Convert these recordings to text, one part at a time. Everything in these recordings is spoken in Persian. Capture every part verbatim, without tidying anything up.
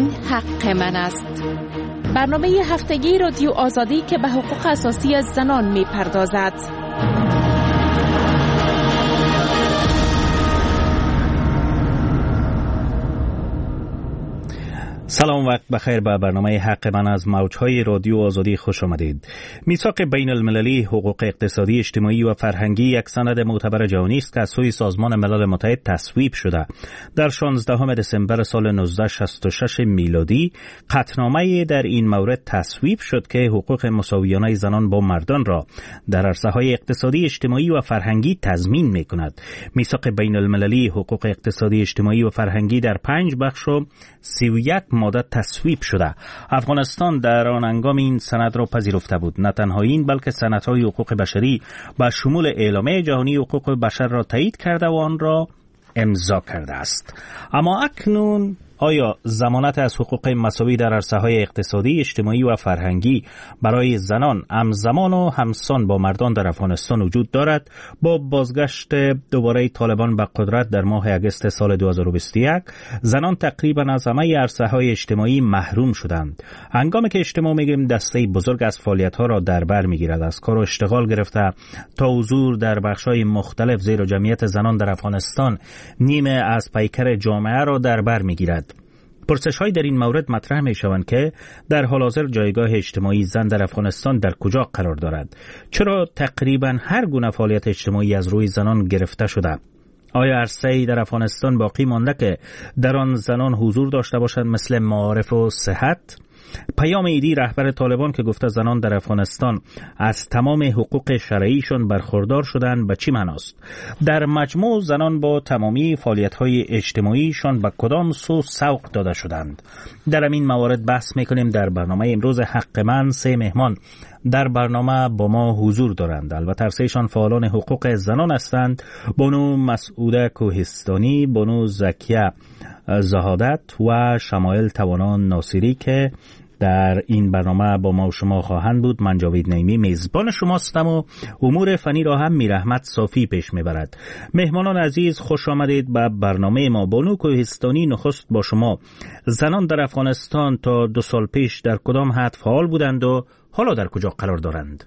حق من است. برنامه هفتگی رادیو آزادی که به حقوق اساسی زنان می پردازد. سلام، وقت بخیر. به برنامه حق من از موجهای رادیو آزادی خوش آمدید. میثاق بین المللی حقوق اقتصادی، اجتماعی و فرهنگی یک سند معتبر جهانی است که از سوی سازمان ملل متحد تصویب شده. در شانزدهم دسامبر سال نوزده شصت و شش میلادی قطعنامه در این مورد تصویب شد که حقوق مساویانه زنان با مردان را در عرصه‌های اقتصادی، اجتماعی و فرهنگی تضمین می‌کند. میثاق بین المللی حقوق اقتصادی، اجتماعی و فرهنگی در پنج بخش و سی و یک ماده تصویب شده. افغانستان در آن هنگام این سند را پذیرفته بود. نه تنها این، بلکه سندهای حقوق بشری با شمول اعلامیه جهانی حقوق بشر را تایید کرده و آن را امضا کرده است. اما اکنون آیا ضمانت از حقوق مساوی در عرصه‌های اقتصادی، اجتماعی و فرهنگی برای زنان همزمان و همسان با مردان در افغانستان وجود دارد؟ با بازگشت دوباره طالبان به قدرت در ماه اگست سال دو هزار و بیست و یک، زنان تقریبا از همه عرصه‌های اجتماعی محروم شدند. هنگامی که اجتماع میگیم دسته بزرگ از فعالیت‌ها را در بر می‌گیرد، از کار و اشتغال گرفته تا حضور در بخش‌های مختلف، زیرا جمعیت زنان در افغانستان نیمه از پیکر جامعه را در بر می‌گیرد. پرسش‌های در این مورد مطرح می‌شوند که در حال حاضر جایگاه اجتماعی زن در افغانستان در کجا قرار دارد؟ چرا تقریباً هر گونه فعالیت اجتماعی از روی زنان گرفته شده؟ آیا عرصه‌ای در افغانستان باقی مانده که در آن زنان حضور داشته باشند، مثل معارف و صحت؟ پیام ایدی، رهبر طالبان، که گفته زنان در افغانستان از تمام حقوق شرعیشان برخوردار شدند، به چی معناست؟ در مجموع زنان با تمامی فعالیت‌های اجتماعیشان به کدام سو سوق داده شدند؟ در این موارد بحث می‌کنیم. در برنامه امروز حق من سه مهمان در برنامه با ما حضور دارند. البته سه‌شان فعالان حقوق زنان هستند: بانو مسعوده کوهستانی، بانو زکیه زهادت و شمایل توانان ناصری که در این برنامه با ما و شما خواهند بود. من جاوید نعیمی میزبان شماستم و امور فنی را هم میرحمت صافی پیش میبرد. مهمانان عزیز، خوش آمدید به برنامه ما. بانو کوهستانی، نخست با شما. زنان در افغانستان تا دو سال پیش در کدام حد فعال بودند و حالا در کجا قرار دارند؟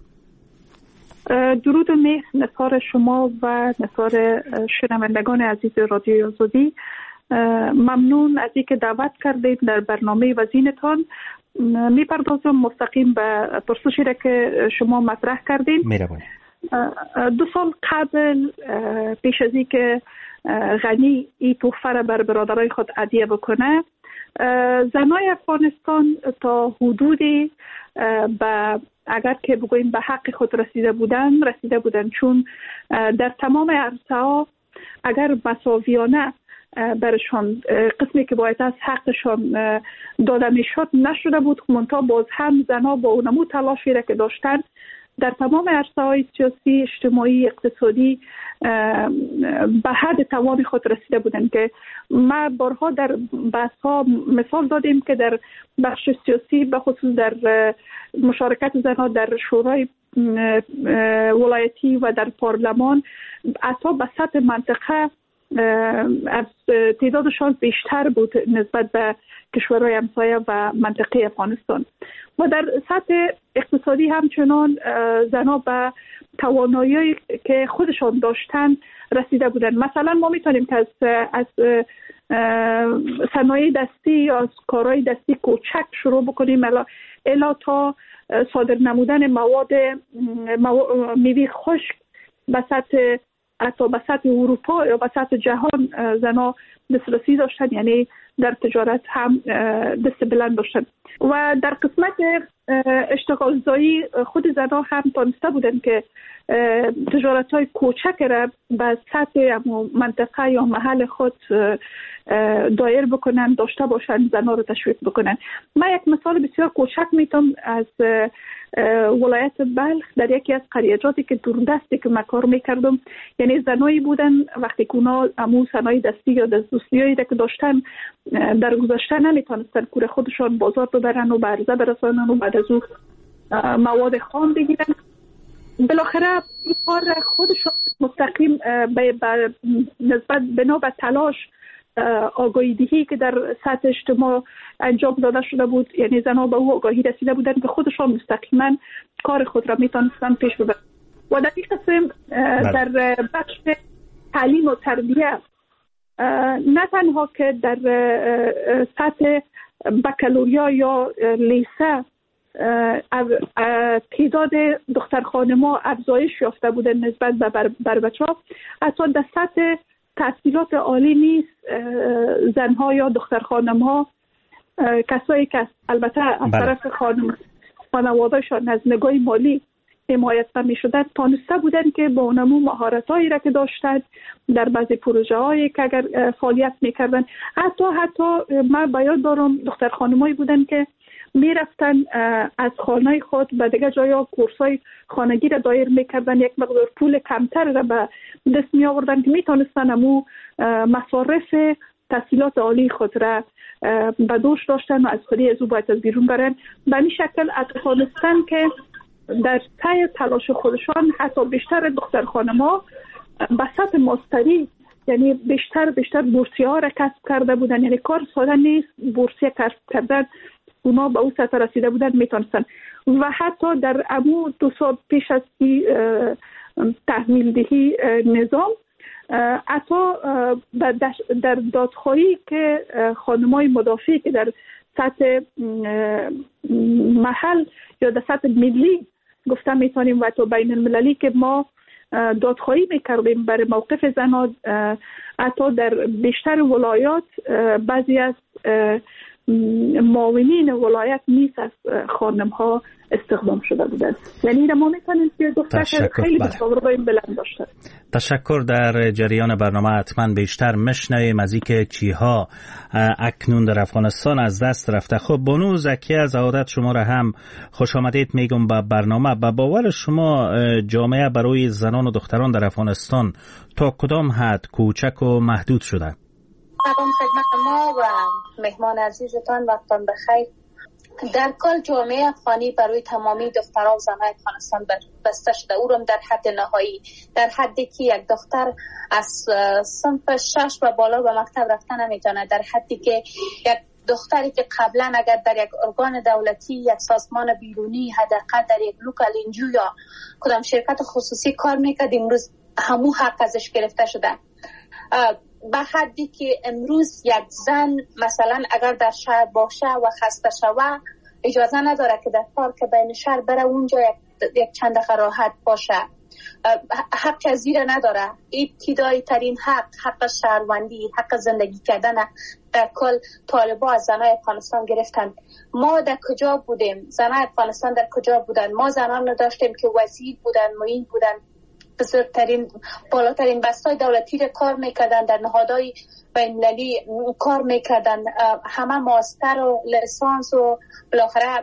درود و مهر نثار شما و نثار شنوندگان عزیز رادیو آزادی. ممنون از اینکه دعوت کردید در برنامه وزینتان. میپردازم مستقیم به پرسشی را که شما مطرح کردید. مهربانی. دو سال قبل، پیش از اینکه غنی این تحفه را بر برادرای خود هدیه بکنه، زنای افغانستان تا حدودی به اگر که بگوییم به حق خود رسیده بودن رسیده بودن چون در تمام عرصه‌ها اگر مساویانه برشان قسمی که باید از حقشان داده میشد نشده بود. منتها باز هم زنها با اونمو تلاشی را که داشتن در تمام عرصه‌های سیاسی، اجتماعی، اقتصادی به حد توان خود رسیده بودند که ما بارها در بحث‌ها مثال دادیم که در بخش سیاسی به خصوص در مشارکت زنها در شورای ولایتی و در پارلمان حتی به سطح منطقه از تعدادشان بیشتر بود نسبت به کشورهای همسایه و منطقه افغانستان. و در سطح اقتصادی همچنان زنها به توانایی که خودشان داشتن رسیده بودند. مثلا ما میتونیم که از, از صنایع دستی یا از کارهای دستی کوچک شروع بکنیم الا, الا تا صادر نمودن مواد میوه خشک به سطح حتی به سطح اروپا یا به سطح جهان زنها دسترسی داشتن، یعنی در تجارت هم دست بلند داشتن. و در قسمت اشتغال زایی خود زنها هم تانسته بودن که تجارت های کوچک را به سطح منطقه یا محل خود دایر بکنن، داشته باشن، زنها رو تشویق بکنن. من یک مثال بسیار کوچک میتونم از ولایت بلخ در یکی از قریجاتی که دوردستی که من کار میکردم، یعنی زنایی بودن وقتی که اونا امو صنایع دستی یا دستوسیایی که داشتن در گذشته نمیتونستن کور خودشان بازار ببرن و به عرضه برسانن و بعد از اون مواد خام بگیرن. بالاخره این کار خودشان مستقیم به نسبت بنا به تلاش آگاهی دهی که در سطح اجتماع انجام داده شده بود، یعنی زنها به او آگاهی رسیده بودند که خودشان مستقیما کار خود را میتونستند پیش ببرند. و در این قسم در بخش تعلیم و تربیه نه تنها که در سطح بکالوریا یا لیسه تعداد دختر خانم‌ها افزایش یافته بوده نسبت به بر, بر بچه‌ها، حتی در سطح تحصیلات عالی نیست زنها یا دختر خانم‌ها، کسایی که البته از طرف خانم خانواده‌شان از نگاه مالی حمایت نمی‌شدند تانسته بودند که با نمو مهارت‌هایی را که داشتند در بعضی پروژه‌هایی که اگر فعالیت می‌کردند، حتی حتی من بیاد دارم دختر خانمایی بودند که میرفتن از خانه خود به دیگه جایا کورسای خانگی را دایر میکردن، یک مقدار پول کمتر را به دست می آوردن که میتونستن امو مصارف تحصیلات عالی خود را به دوش داشتن و از خودی از او باید از بیرون برن. به این شکل اتفاقستن که در طی تلاش خودشان حتی بیشتر دختر خانم‌ها به سطح ماستری، یعنی بیشتر بیشتر بورسیه ها را کسب کرده بودن، یعنی کار ساده نیست بورسیه کسب کردن، اونا به اون سطح رسیده بودن میتونستن. و حتی در امو دو سال پیش از تحمیل دهی نظام حتی در دادخواهی که خانمای مدافعی که در سطح محل یا در سطح ملی گفتم میتونیم و تو بین المللی که ما دادخواهی میکردیم برای موقف زنها، حتی در بیشتر ولایات بعضی از معاونین ولایت نیست از خانم ها استخدام شده بودند. یعنی ما میتونیم که دختر خیلی بسیار بلند داشته. تشکر. در جریان برنامه حتما بیشتر مشنویم از اینکه چیها اکنون در افغانستان از دست رفته. خب بانو زکی، از عادت شما را هم خوش آمدید میگم به برنامه. به باور شما جامعه برای زنان و دختران در افغانستان تا کدام حد کوچک و محدود شده؟ سلام خدمت ما و مهمان عزیزتان، وقتان بخیر. در کل جامعه افغانی برای تمامی دختران و زنان افغانستان بسته شده، او را در حد نهایی، در حدی که یک دختر از صنف شش و بالا به مکتب رفتن نمیتونه، در حدی که یک دختری که قبلا اگر در یک ارگان دولتی، یک سازمان بیرونی، حداقل در یک لوکال انجیو یا کدام شرکت خصوصی کار میکرد، امروز همو حق ازش گرفته شده. به حدی که امروز یک زن مثلا اگر در شهر باشه و خسته شوه اجازه نداره که در پارک بین شهر بره اونجا یک, یک چند دقیقه راحت باشه، حق از زیر نداره. ابتدایی ترین حق، حق شهروندی، حق زندگی کردن در کل طالبا از زنای افغانستان گرفتن. ما در کجا بودیم؟ زنای افغانستان در کجا بودن؟ ما زنان رو داشتیم که وزیر بودن، معین بودن، بزرگترین بالاترین بستای دولتی را کار میکردن، در نهادهای بین‌المللی کار میکردن، همه ماستر و لیسانس و بالاخره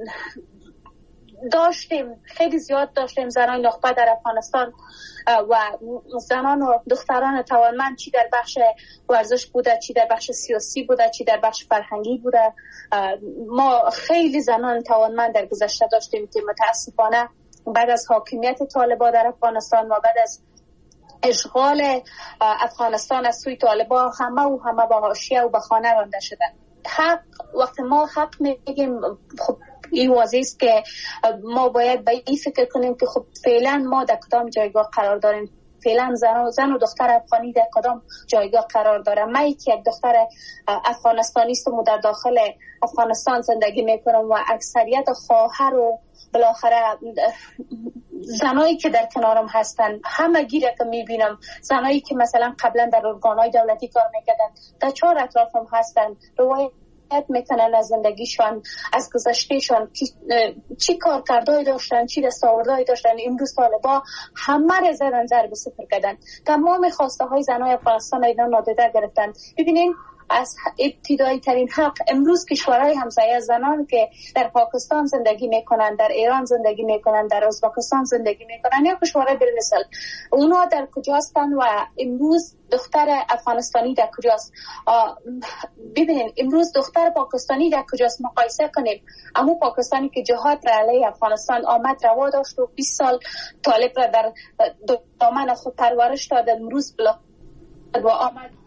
داشتیم، خیلی زیاد داشتیم زنان نخبه در افغانستان و زنان و دختران توانمند، چی در بخش ورزش بوده، چی در بخش سیاسی بوده، چی در بخش فرهنگی بوده. ما خیلی زنان توانمند در گذشته داشتیم که متاسفانه بعد از حاکمیت طالبان در افغانستان و بعد از اشغال افغانستان از سوی طالبان همه و همه به حاشیه و به خانه رانده شدن. حق، وقتی ما حق میگیم، خب این واضح است که ما باید به این فکر کنیم که خب فعلا ما در کدام جایگاه قرار داریم، فعلا زن و, زن و دختر افغانی در کدام جایگاه قرار داره. من که یک دختر افغانستانی هستم و در داخل افغانستان زندگی میکنم و اکثریت خواهر و بالاخره زنایی که در کنارم هستن، همه گیره که میبینم، زنایی که مثلا قبلا در ارگانهای دولتی کار میکردن در چهار اطرافم هستن، روایت میکنن از زندگیشان، از گذشتهشان، چی کار کردهایی داشتن، چی دستاوردهایی داشتن. امروز طالبا همه را زدن ضرب صفر کردن، تمام خواسته های زنای افغانستان اینا نادیده گرفتن. ببینین از ابتدایی ترین حق، امروز کشورهای همسایه زنان که در پاکستان زندگی میکنن، در ایران زندگی میکنن، در ازبکستان زندگی میکنن یا کشورهای بین‌الملل، اونا در کجاستن و امروز دختر افغانستانی در کجاست؟ ببینید امروز دختر پاکستانی در کجاست؟ مقایسه کنیم. اما پاکستانی که جهاد را علیه افغانستان آمد روا داشت و بیست سال طالب را در دامن خود پرورش داد، امروز بلا و آمد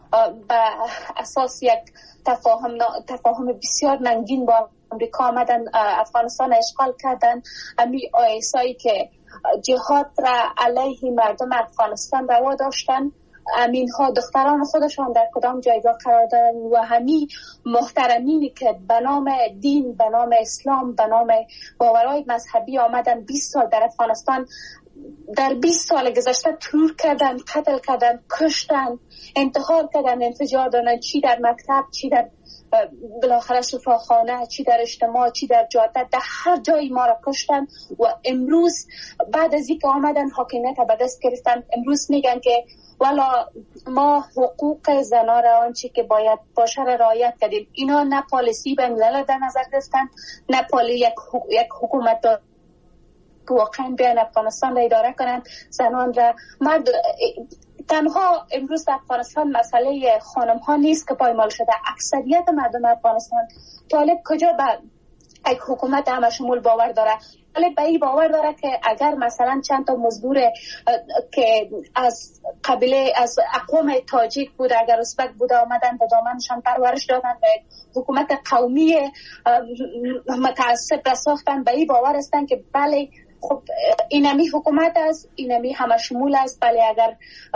به اساس یک تفاهم تفاهم بسیار ننگین با امریکا آمدن افغانستان اشغال کردن. امی آیسایی که جهاد را علیه مردم افغانستان روا داشتن، امین ها دختران خودشان در کدام جایگاه قرار دارن و همین محترمینی که به نام دین، به نام اسلام، به نام باورهای مذهبی آمدن بیست سال در افغانستان، در بیست سال گذشته ترور کردن، قتل کردن، کشتن، انتحار کردن، انفجار دادن، چی در مکتب، چی در بالاخره شفاخانه، چی در اجتماع، چی در جاده، در هر جایی ما را کشتن. و امروز بعد از اینکه آمدن حاکمیت به دست گرفتن، امروز میگن که والا ما حقوق زنان را آنچه که باید باشه را رعایت کردیم. اینا نه پالیسی بین الملل در نظر گرفتن، نه پالی یک, یک حکومت دار که واقعا بیان افغانستان را اداره کنند زنان را. مرد تنها امروز در افغانستان مسئله خانم ها نیست که پایمال شده، اکثریت مردم افغانستان طالب کجا به یک حکومت همه شمول باور داره. طالب به این باور داره که اگر مثلا چند تا مزدور که از قبیله از اقوام تاجیک بود، اگر ازبک بود، آمدن به دامنشان پرورش دادن به حکومت قومی متعصب را ساختن، به این باور هستن که بله خب اینمی حکومت است، اینمی همه شمول است. بله اگر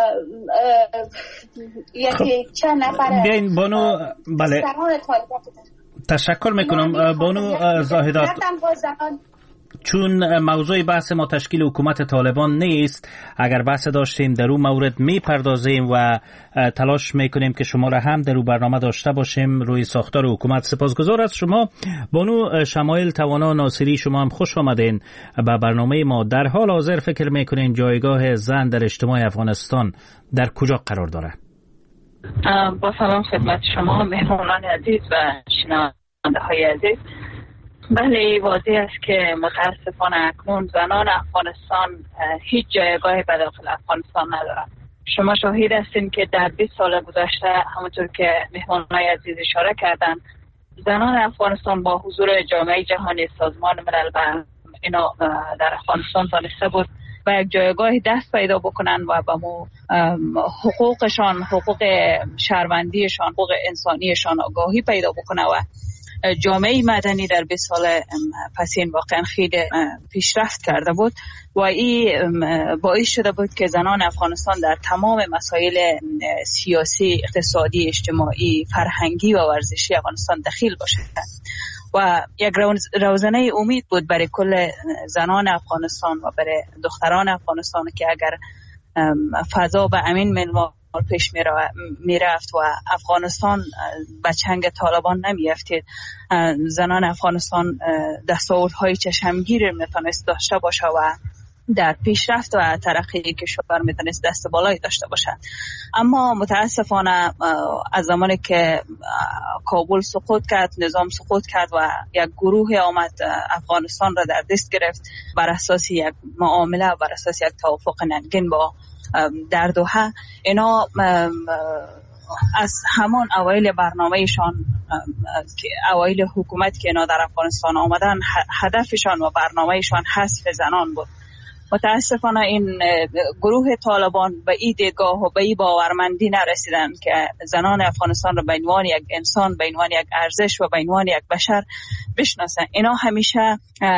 یکی چند نفر بیاین بانو، بله تشکر میکنم بانو زاهدات. چون موضوع بحث ما تشکیل حکومت طالبان نیست، اگر بحث داشتیم در اون مورد میپردازیم و تلاش میکنیم که شما را هم در اون برنامه داشته باشیم روی ساختار حکومت. سپاسگزار از شما بانو شمایل توانا ناصری، شما هم خوش آمدین به برنامه ما. در حال حاضر فکر میکنین جایگاه زن در اجتماع افغانستان در کجا قرار داره؟ با سلام خدمت شما مهمانان عزیز و شنونده های عزیز. بله واضح است که متاسفانه اکنون زنان افغانستان هیچ جایگاهی به داخل افغانستان ندارند. شما شاهد هستین که در بیست سال گذشته همونطور که مهمانان عزیز اشاره کردن، زنان افغانستان با حضور جامعه جهانی، سازمان ملل و اینا در افغانستان تانسته بود و یک جایگاه دست پیدا بکنن و به مو حقوقشان، حقوق شهروندیشان، حقوق انسانیشان آگاهی پیدا بکنه و جامعه مدنی در بیست سال پسین واقعا خیلی پیشرفت کرده بود و این باعث شده بود که زنان افغانستان در تمام مسائل سیاسی، اقتصادی، اجتماعی، فرهنگی و ورزشی افغانستان دخیل باشند و یک روزنه امید بود برای کل زنان افغانستان و برای دختران افغانستان که اگر فضا به امین منوال پیش می رفت و افغانستان به چنگ طالبان نمی افتید، زنان افغانستان دستاوردهای چشمگیر می تونست داشته باشه و در پیشرفت و ترقی کشور می تونست دست بالایی داشته باشند. اما متاسفانه از زمانی که کابل سقوط کرد، نظام سقوط کرد و یک گروه آمد افغانستان را در دست گرفت بر اساس یک معامله، بر اساس یک توافق ننگین با در دوحه، اینا از همان اوایل برنامهشان که اوایل حکومت که اینا در افغانستان آمدن، هدفشان و برنامهشان حذف زنان بود. متاسفانه این گروه طالبان به این دیدگاه و به این باورمندی نرسیدن که زنان افغانستان را به عنوان یک انسان، به عنوان یک ارزش و به عنوان یک بشر بشناسن. اینا همیشه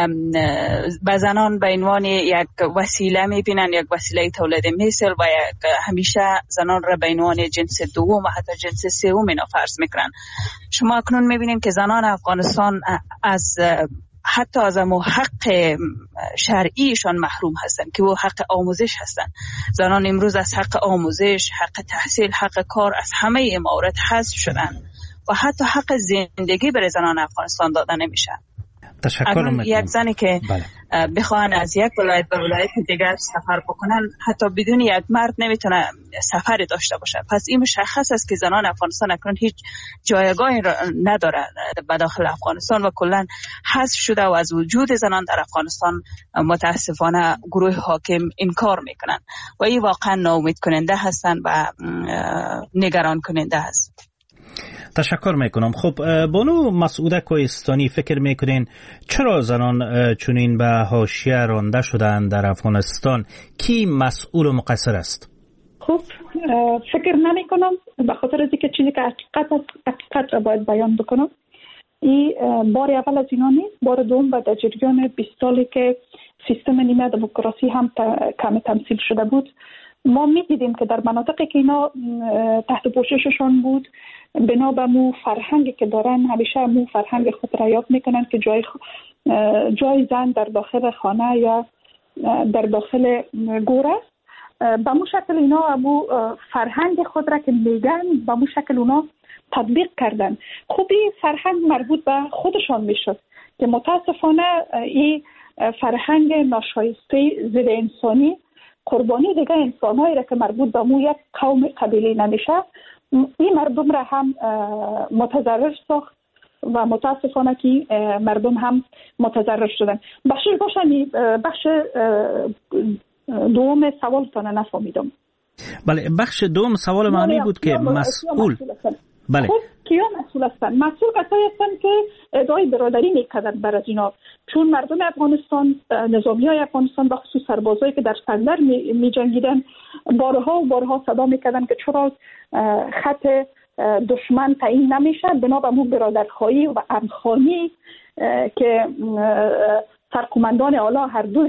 به زنان به عنوان یک وسیله میبینن، یک وسیله تولید مثل و یک همیشه زنان را به عنوان جنس دوم و حتی جنس سوم اینا فرض میکنن. شما اکنون میبینیم که زنان افغانستان از حتی از امو حق شرعیشان محروم هستند که او حق آموزش هستند. زنان امروز از حق آموزش، حق تحصیل، حق کار از همه این موارد حذف شدند و حتی حق زندگی برای زنان افغانستان داده نمیشه. تشکر میکنم. یک زنی که بله. بخواهن از یک ولایت به ولایت دیگر سفر بکنن، حتی بدون یک مرد نمیتونه سفری داشته باشه. پس این مشخص است که زنان افغانستان اکنون هیچ جایگاهی نداره به داخل افغانستان و کلا حذف شده و از وجود زنان در افغانستان متاسفانه گروه حاکم انکار میکنن و این واقعا ناامید کننده هستن و نگران کننده هست. تشکر میکنم. خب بانو مسعوده کوهستانی، فکر میکنین چرا زنان چنین به حاشیه رانده شدن در افغانستان؟ کی مسئول و مقصر است؟ خب فکر نمی کنم، به خاطر از اینکه چیزی که حقیقت است حقیقت را باید بیان بکنم. این بار اول از اینا نیست. بار دوم و در جریان بیست سالی که سیستم نیمه دموکراسی هم کم تمثیل شده بود، ما می دیدیم که در مناطقی که اینا تحت پوشششان بود، بنا به مو فرهنگی که دارن، همیشه مو فرهنگ خود را یاد میکنن که جای جای زن در داخل خانه یا در داخل گور است. به مو شکل اینا ابو فرهنگ خود را که میگن به مو شکل اونا تطبیق کردن. خوبی فرهنگ مربوط به خودشان میشد که متاسفانه این فرهنگ ناشایسته ضد انسانی قربانی دیگه انسان‌هایی را که مربوط به مو یک قوم قبیله نمیشه، این مردم را هم متضرر ساخت و متاسفانه که مردم هم متضرر شدن. بخشش باشن بخش دوم سوالتان نفهمیدم. بله، بخش دوم سوال من این بود که مسئول بله خود کیا مسئول هستن؟ مسئول کسایی هستن که ادعای برادری میکردن بر از اینا، چون مردم افغانستان، نظامی های افغانستان و خصوص سربازایی که در سندر می جنگیدن بارها و بارها صدا میکردن که چرا خط دشمن تعیین نمیشه، بنا به اون برادرخواهی و امخانی که سرقمندان اعلی هر دوش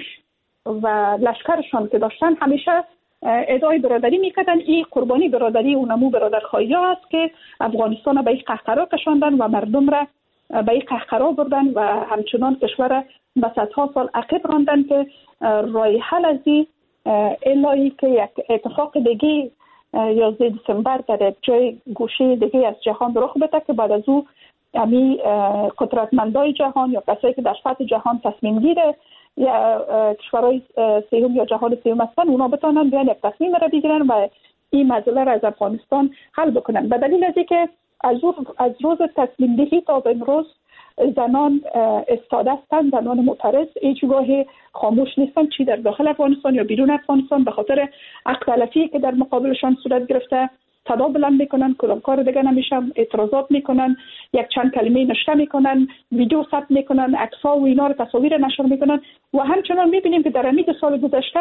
و لشکرشان که داشتن همیشه ادعای برادری میکردن. این قربانی برادری و نمو برادرخواهی ها است که افغانستان به این قهقرا کشاندن و مردم را به این قهقرا بردن و همچنان کشور به صدها سال عقب راندن که راه حل از این الهی که یک اتفاق دیگه یازده دسامبر در جای گوشه دیگه از جهان رخ بده که بعد از او امی قدرتمندای جهان یا کسایی که در سطح جهان تصمیم گیره یا کشورهای سیوم یا جهان سیوم هستن، اونا بتونن بیان یک تصمیم را بگیرن و این مسئله را از افغانستان حل بکنن. به دلیل از اینکه از از روز تصمیم دهی تا امروز زنان استاده هستند، زنان معترض هیچگاه خاموش نیستن، چی در داخل افغانستان یا بیرون افغانستان، به خاطر حق تلفی که در مقابلشان صورت گرفته صدا بلند میکنن، کدام کار دیگه نمیشن، اعتراضات میکنن، یک چند کلمه نشته میکنن، ویدیو ثبت میکنن، عکس‌ها و اینا رو تصاویر نشر میکنن و همچنان میبینیم که در همین سال گذشته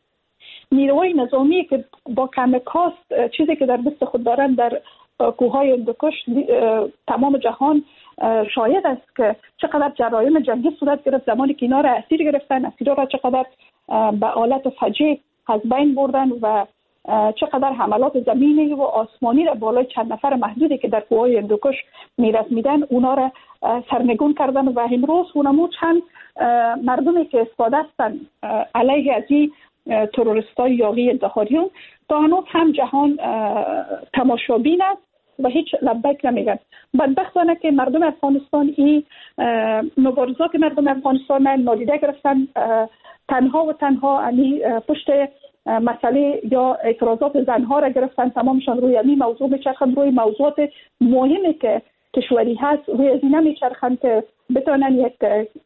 نیروهای نظامی که با کم کاست چیزی که در دست خود دارن در کوههای هندوکش تمام جهان شاید است که چقدر جرایم جنگی صورت گرفت زمانی که اینا را اسیر گرفتن، اسیرها را چقدر به آلت فجیع از بین بردن و چقدر حملات زمینی و آسمانی را بالای چند نفر محدودی که در کوههای هندوکش میرسمیدن اونا را سرنگون کردن و امروز اونمو چند مردمی که استفاده هستن علیه از این تروریستای یاغی انتحاریون تا هنوز هم جهان تماشابین است و هیچ لبک نمیگن. بدبختانه که مردم افغانستان این مبارزات که مردم افغانستان نادیده گرفتن، تنها و تنها یعنی پشت مسئله یا اعتراضات زنها را گرفتن، تمامشان روی این موضوع میچرخند، روی موضوعات مهمی که کشوری هست روی از این میچرخند که بتونن یک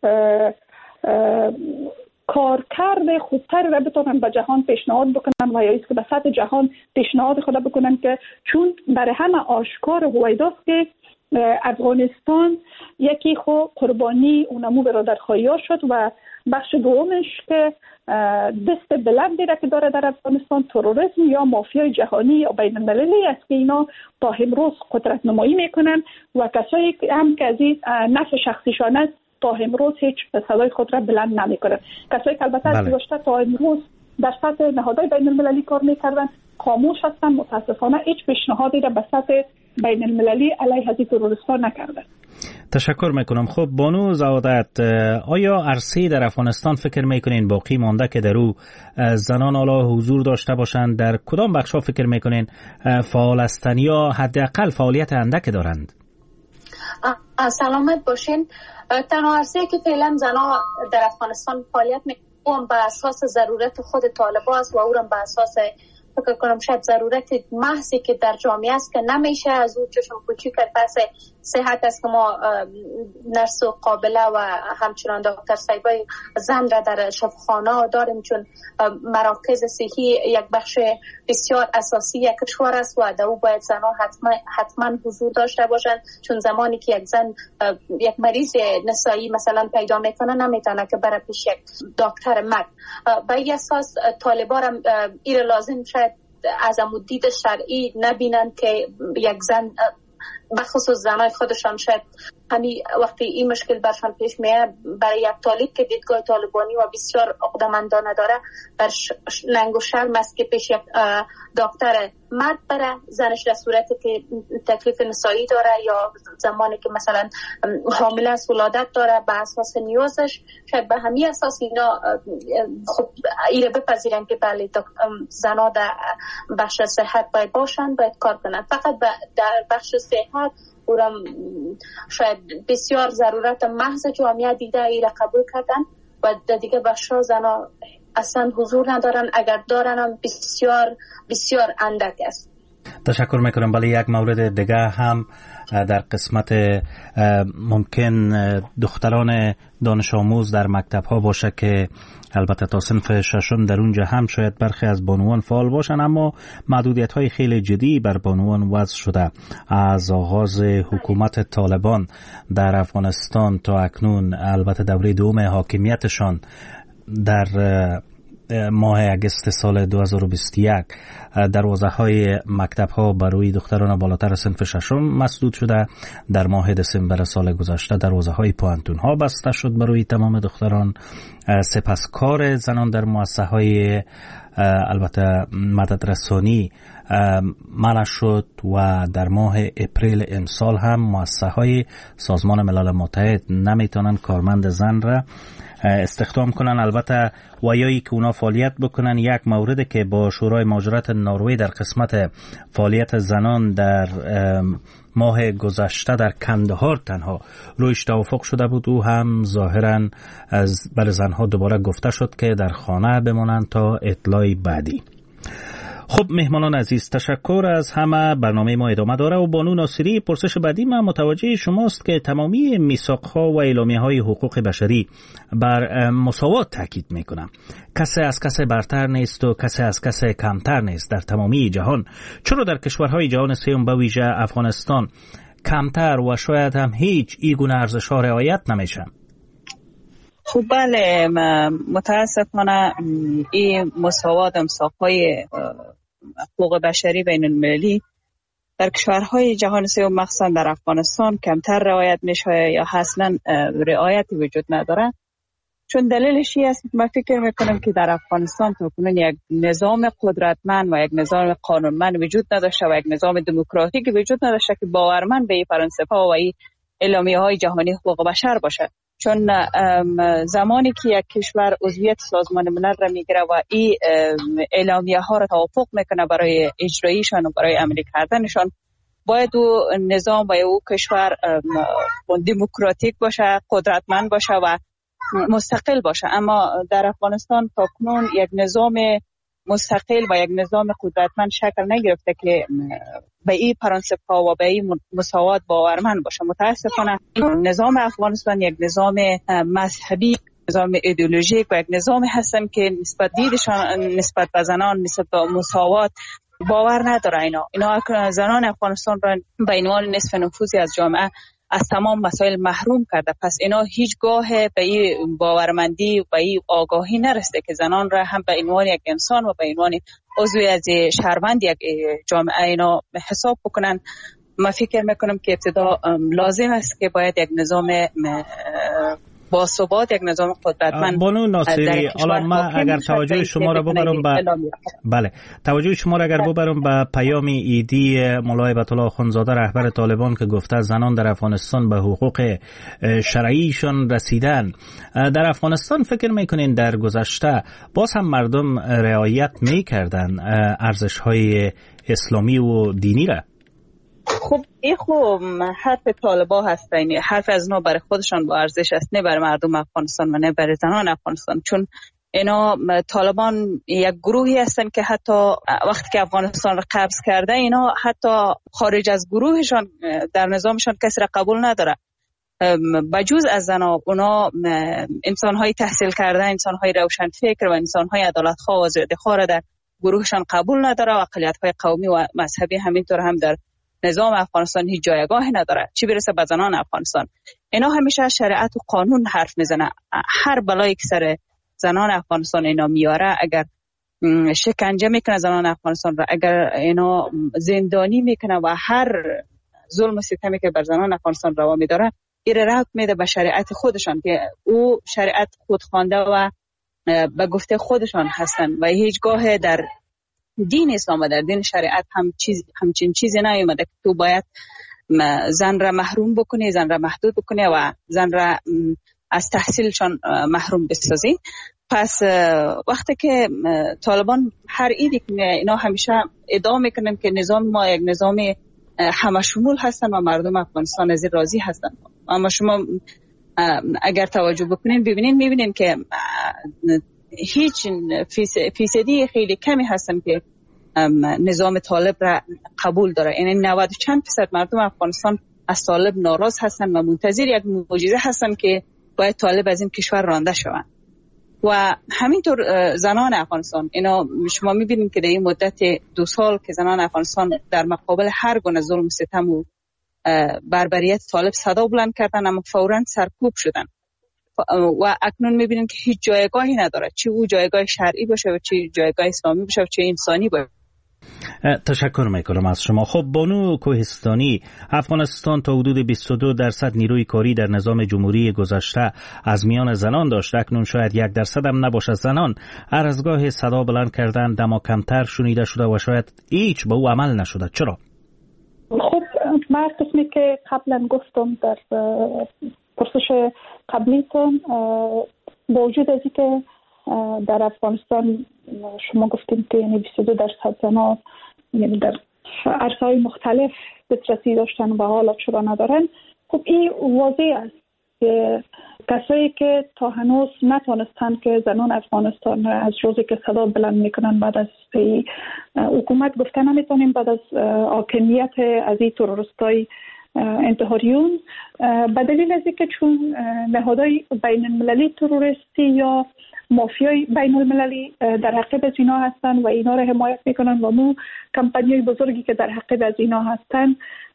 کارکرد خوبتر را بتونن به جهان پیشنهاد بکنن و یا ایست که به سطح جهان پیشنهاد خود بکنن که چون برای همه آشکار هویداست که افغانستان یکی خو قربانی اونمو برادرخواهی ها شد و بخش دومش که دست بلندی را که داره در افغانستان تروریسم یا مافیای جهانی یا بین المللی است که اینا تا امروز قدرت نمایی میکنن و کسایی هم که از این نفع شخصیشان است تا امروز هیچ صدای خود را بلند نمیکنن. کسایی که البته از گذشته تا امروز در سطح نهادهای بین المللی کار میکردن خاموش هستن، متاسفانه هیچ پیشنهادی را به سطح بین المللی علیه از تروریست‌ها نکردن. تشکر میکنم. خب بانو زعادت، آیا عرصه در افغانستان فکر میکنین باقی مانده که در او زنان حالا حضور داشته باشند؟ در کدام بخشا فکر میکنین فعال هستند یا حداقل فعالیت اندک دارند؟ سلامت باشین. تنها عرصه که فعلا زنان در افغانستان فعالیت میکنن به اساس ضرورت خود طالبان است و اونم به اساس فکر کنم شاید ضرورت محضی که در جامعه است که نمیشه از اون چشم پوچی کرد. پس صحت است که ما نرس و قابله و همچنان دکتر صاحبای زن را در شفاخانه داریم، چون مراکز صحی یک بخش بسیار اساسی یک کشور است و در او باید زنها حتما حتما حضور داشته باشند، چون زمانی که یک زن یک مریض نسایی مثلا پیدا میکنه نمیتونه که بره پیش یک دکتر مرد. به این اساس طالبان را این لازم شاید از دید شرعی نبینن که یک زن بخصوص زنای خودشان شاید همین وقتی این مشکل برشان پیش میاد برای یک طالب که دیدگاه طالبانی و بسیار عقده‌مندانه داره بر ننگ و شرم است که پیش یک دکتر مرد بره زنش در صورتی که تکلیف نسایی داره یا زمانی که مثلا حامله است ولادت داره به اساس نیازش شاید به همین اساس اینا خب ایره بپذیرن که بله زنا در بخش صحت باید باشن باید کار کنن فقط در بخش صحت اورم شاید بسیار ضرورت محض جامعه دیده ایره قبول کردن و دیگه بخشا زنا اصلا حضور ندارن اگر دارن هم بسیار بسیار اندک است. تشکر میکنم. ولی یک مورد دیگه هم در قسمت ممکن دختران دانش آموز در مکتب ها باشه که البته تا صنف ششم در اونجا هم شاید برخی از بانوان فعال باشن اما محدودیت های خیلی جدی بر بانوان وضع شده. از آغاز حکومت طالبان در افغانستان تا اکنون البته دوره دوم حاکمیتشان در ماه اگست سال دو هزار و بیست و یک دروازه های مکتب ها برای دختران بالاتر صنف ششم مسدود شده. در ماه دسامبر سال گذشته دروازه های پوانتون ها بسته شد برای تمام دختران. سپاسکار زنان در مؤسسه های البته مدد رسانی منع شد و در ماه اپریل امسال هم مؤسسه های سازمان ملل متحد نمیتونن کارمند زن را استخدام کنن. البته ویایی که اونا فعالیت بکنن یک مورد که با شورای مهاجرت نروژ در قسمت فعالیت زنان در ماه گذشته در کندهار تنها رویش توافق شده بود و هم ظاهرا از بر زنها دوباره گفته شد که در خانه بمانند تا اطلاع بعدی. خب مهمانان عزیز تشکر از همه. برنامه ما ادامه داره و بانو ناصری پرسش بعدی من متوجه شماست که تمامی میثاق‌ها و اعلامیه‌های حقوق بشری بر مساوات تاکید میکنه. کسی از کسی برتر نیست و کسی از کسی کمتر نیست در تمامی جهان. چرا در کشورهای جهان سوم به ویژه افغانستان کمتر و شاید هم هیچ این گونه ارزش‌ها رعایت نمیشن؟ خب بله متاسفانه این مساوات مساقهای حقوق بشری بین المللی در کشورهای جهان سوم مخصوصا در افغانستان کمتر رعایت میشه یا اصلا رعایتی وجود نداره. چون دلیلش این است من فکر میکنم که در افغانستان تا کنون یک نظام قدرتمند و یک نظام قانونمند وجود نداشته و یک نظام دموکراتیک وجود نداشته که باورمند به این پرنسپ‌ها و این اعلامیه های جهانی حقوق بشر باشه. چون زمانی که یک کشور عضویت سازمان ملل را میگیره و این اعلامیه ها را توافق میکنه برای اجرایشان و برای عملی کردنشان باید او نظام و او کشور دموکراتیک باشه، قدرتمند باشه و مستقل باشه. اما در افغانستان تا کنون یک نظام مستقل و یک نظام قدرتمند شکل نگرفته که به این پرنسپ ها و به این مساوات باورمند باشه. متاسفانه نظام افغانستان یک نظام مذهبی، نظام ایدئولوژیک و یک نظام هستن که نسبت دیدشان نسبت به زنان، نسبت به مساوات باور نداره. اینا اینا زنان افغانستان را به عنوان نصف نفوذی از جامعه از تمام مسائل محروم کرده. پس اینا هیچگاه به این باورمندی و به این آگاهی نرسته که زنان را هم به عنوان یک انسان و به عنوان عضوی از شهروند یک جامعه اینا حساب بکنن. من فکر میکنم که ابتدا لازم است که باید یک نظام با ثبات، یک نظام قدرتمند. بانو ناصری، حالا من اگر توجه شما را ببرم به بله توجه شما را اگر ببرم به پیام ایدی مولای بطالله آخوندزاده رهبر طالبان که گفته زنان در افغانستان به حقوق شرعیشان رسیدن، در افغانستان فکر میکنین در گذشته باز هم مردم رعایت میکردن ارزش‌های اسلامی و دینی را؟ خب این خوب حرف طالبا هست، یعنی حرف از اینا برای خودشان با ارزش است، نه برای مردم افغانستان و نه برای زنان افغانستان. چون اینا طالبان یک گروهی هستن که حتی وقتی که افغانستان را قبض کرده اینا حتی خارج از گروهشان در نظامشان کسی را قبول نداره. بجز از زنا اونا انسان‌های تحصیل کرده، انسان‌های روشن فکر و انسان‌های عدالت‌خواه و زیادخواه را در گروهشان قبول نداره و اقلیت‌های قومی و مذهبی همینطور هم در نظام افغانستان هیچ جایگاهی نداره، چی برسه به زنان افغانستان. اینا همیشه از شریعت و قانون حرف میزنه. هر بلایی که سر زنان افغانستان اینا میاره اگر شکنجه میکنه زنان افغانستان را، اگر اینا زندانی میکنه و هر ظلم و ستمی که بر زنان افغانستان روا میداره ایره ربط میده به شریعت خودشان که او شریعت خودخوانده و به گفته خودشان هستن و هیچگاه در دین اسلام و در دین شریعت هم چیز همچین چیزی نیومده که تو باید زن را محروم بکنی، زن را محدود بکنی و زن را از تحصیلشان محروم بسازی. پس وقتی که طالبان هر ایدی که اینا همیشه ادعا میکنن که نظام ما یک نظام همه شمول هستن و مردم افغانستان از راضی هستن، اما شما اگر توجه بکنین ببینین میبینین که هیچ فیصدی خیلی کمی هستن که نظام طالب را قبول داره. یعنی نود و چند درصد مردم افغانستان از طالب ناراض هستن و منتظر یک معجزه هستن که باید طالب از این کشور رانده شوند. و همینطور زنان افغانستان، اینا شما میبینید که در این مدت دو سال که زنان افغانستان در مقابل هر گونه ظلم و ستم و بربریت طالب صدا بلند کردن اما فوراً سرکوب شدن و اکنون میبینید که هیچ جایگاهی نداره، چه او جایگاه شرعی باشه و چه جایگاه اسلامی باشه و چه انسانی باشه. تشکر میکنم از شما. خب بانو کوهستانی، افغانستان تا حدود بیست و دو درصد نیروی کاری در نظام جمهوری گذشته از میان زنان داشت، اکنون شاید یک درصد هم نباشد. زنان هر از گاه صدا بلند کردند اما کمتر شنیده شده و شاید هیچ به او عمل نشده. چرا؟ خب من قسمی که قبلا گفتم در پرسش قبلیتون، با وجود از اینکه در افغانستان شما گفتیم که یعنی بیست و دو درصد زنان یعنی در عرصه‌های مختلف دسترسی داشتن و حالا چرا ندارن، خب این واضح است که کسایی که تا هنوز نتونستن که زنان افغانستان از روزی که صدا بلند میکنن بعد از حکومت گفتن نمیتونیم بعد از حاکمیت از این تروریستای انتحاریون، به دلیل از اینکه چون نهادهای بین المللی تروریستی یا مافیای بین المللی در حقیقت از اینا هستن و اینا را حمایت میکنن و مو کمپانیای بزرگی که در حقیقت از اینا هستن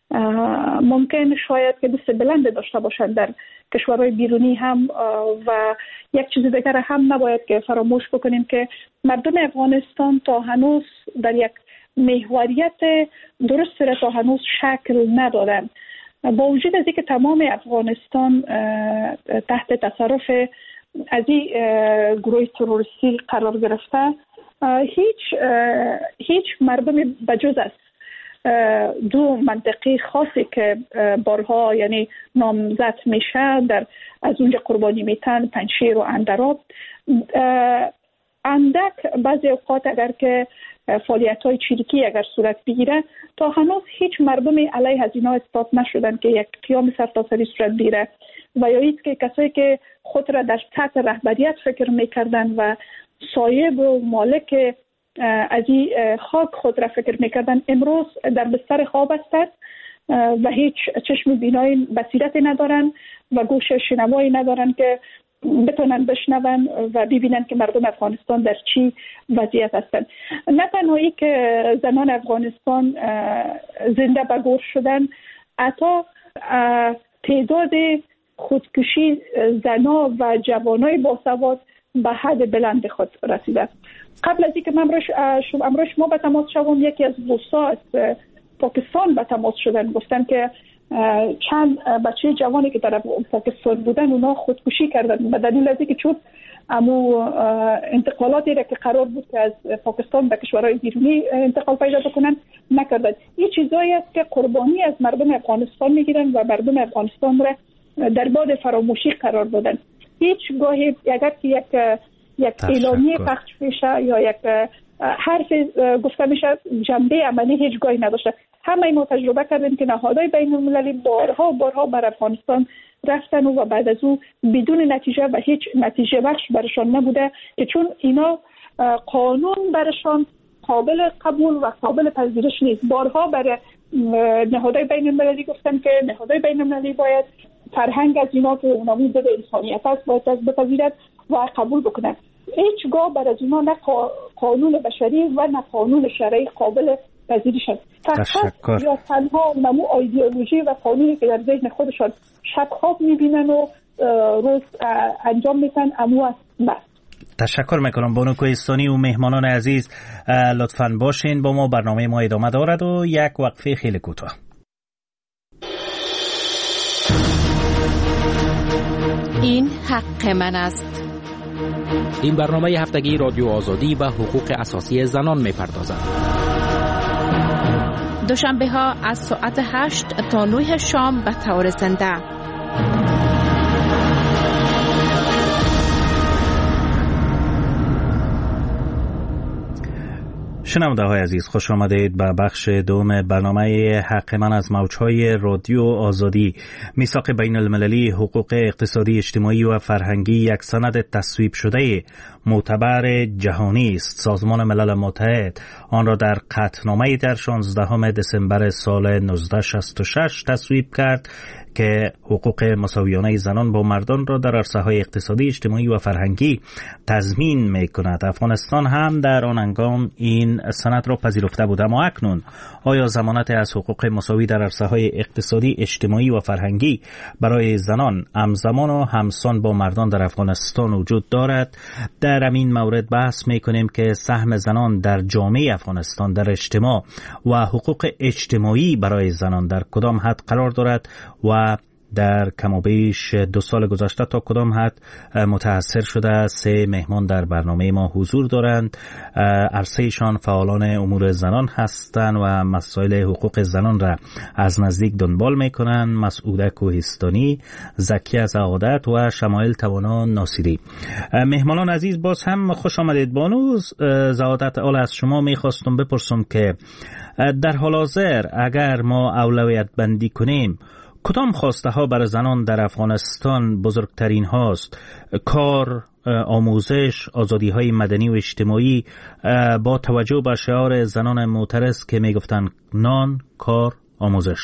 ممکن شاید که دست بلند داشته باشند در کشورهای بیرونی هم. و یک چیز دیگر هم نباید که فراموش بکنیم که مردم افغانستان تا هنوز در یک محوریت درست را تا هنوز شکل ندادن. با وجود از اینکه تمام افغانستان تحت تصرف از این گروه تروریستی قرار گرفته، هیچ هیچ مردم بجز از دو منطقه خاصی که بارها یعنی نامزد میشه در از اونجا قربانی میتن، پنجشیر و اندراب، اندک بعضی اوقات اگر که فعالیت های چریکی اگر صورت بگیره تا هنوز هیچ مردمی علیه از اینا اثبات نشدن که یک قیام سرتاسری صورت بگیره و یا اینکه که کسایی که خود را در سطح رهبریت فکر میکردن و صاحب و مالک از این خاک خود را فکر میکردن امروز در بستر خواب هستند و هیچ چشم بینایی بصیرتی ندارن و گوش شنوایی ندارن که بتونن بشنون و ببینن که مردم افغانستان در چی وضعیت هستند. نه تنهایی که زنان افغانستان زنده به گور شدن، حتی تعداد خودکشی زنا و جوانای باسواد به حد بلند خود رسیده. قبل از اینکه من امروز شما به تماس شوم، یکی از دوستا از پاکستان به تماس شدن، گفتن که چند بچه جوانی که در پاکستان بودن اونا خودکشی کردن به دلیل از اینکه چون امو انتقالاتی را که قرار بود که از پاکستان به کشورهای بیرونی انتقال پیدا بکنن نکردن. این چیزایی است که قربانی از مردم افغانستان میگیرن و مردم افغانستان را در باد فراموشی قرار دادن. هیچ گاهی اگر که یک یک اعلامیه پخش بشه یا یک حرف گفته میشه جنبه عملی هیچ گاهی نداشته. همه ما تجربه کردیم که نهادهای بین المللی بارها بارها بر افغانستان رفتن و بعد از او بدون نتیجه و هیچ نتیجه بخش برشان نبوده که چون اینا قانون برشان قابل قبول و قابل پذیرش نیست. بارها برای نهادهای بین المللی گفتن که نهادهای بین المللی باید فرهنگ از اینا که اونامون ضد انسانیت است باید از بپذیرد و قبول بکنن. هیچگاه بر از اینا نه قانون بشری و نه قانون شرعی قابل پذیرش است. فقط یا تنها نمو ایدئولوژی و قانونی که در ذهن خودشان شب خواب میبینن و روز انجام میتن امو است بس. تشکر میکنم بانو کوهستانی و مهمانان عزیز. لطفاً باشین با ما، برنامه ما ادامه دارد و یک وقفه خیلی کوتاه. این حق من است. این برنامه هفتگی رادیو آزادی و حقوق اساسی زنان میپردازد. دوشنبه ها از ساعت هشت تا نه شام به طور زنده. شنونده های عزیز، خوش آمدید به بخش دوم برنامه حق من از موجهای رادیو آزادی. میثاق بین المللی حقوق اقتصادی، اجتماعی و فرهنگی یک سند تصویب شده معتبر جهانی است. سازمان ملل متحد آن را در قطعنامه‌ای در شانزدهم دسامبر سال نوزده شصت و شش تصویب کرد که حقوق مساویانه زنان با مردان را در عرصه‌های اقتصادی، اجتماعی و فرهنگی تضمین می‌کند. افغانستان هم در آن هنگام این سند را پذیرفته بود. اما اکنون آیا ضمانت از حقوق مساوی در عرصه‌های اقتصادی، اجتماعی و فرهنگی برای زنان همزمان و همسان با مردان در افغانستان وجود دارد؟ در همین مورد بحث می‌کنیم که سهم زنان در جامعه افغانستان در اجتماع و حقوق اجتماعی برای زنان در کدام حد قرار دارد و در کم و بیش دو سال گذشته تا کدام حد متأثر شده. سه مهمان در برنامه ما حضور دارند. عرصه‌شان فعالان امور زنان هستند و مسائل حقوق زنان را از نزدیک دنبال میکنند. مسعوده کوهستانی، زکیه سعادت و شمایل توانا ناصری. مهمانان عزیز، باز هم خوش آمدید. بانو سعادت، اول از شما میخواستم بپرسم که در حال حاضر اگر ما اولویت بندی کنیم، کدام خواسته ها برای زنان در افغانستان بزرگترین هاست؟ کار، آموزش، آزادی های مدنی و اجتماعی، با توجه به شعار زنان معترض که می گفتن نان، کار، آموزش.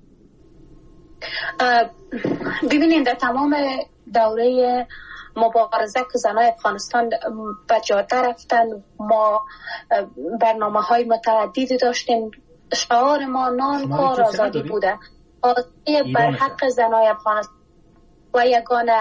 ببینید، در تمام دوره مبارزه که زنان افغانستان به جاده رفتن، ما برنامه های متعددی داشتیم. شعار ما نان، کار، آزادی بوده. آزادی بر حق زنای افغانستان و یگانه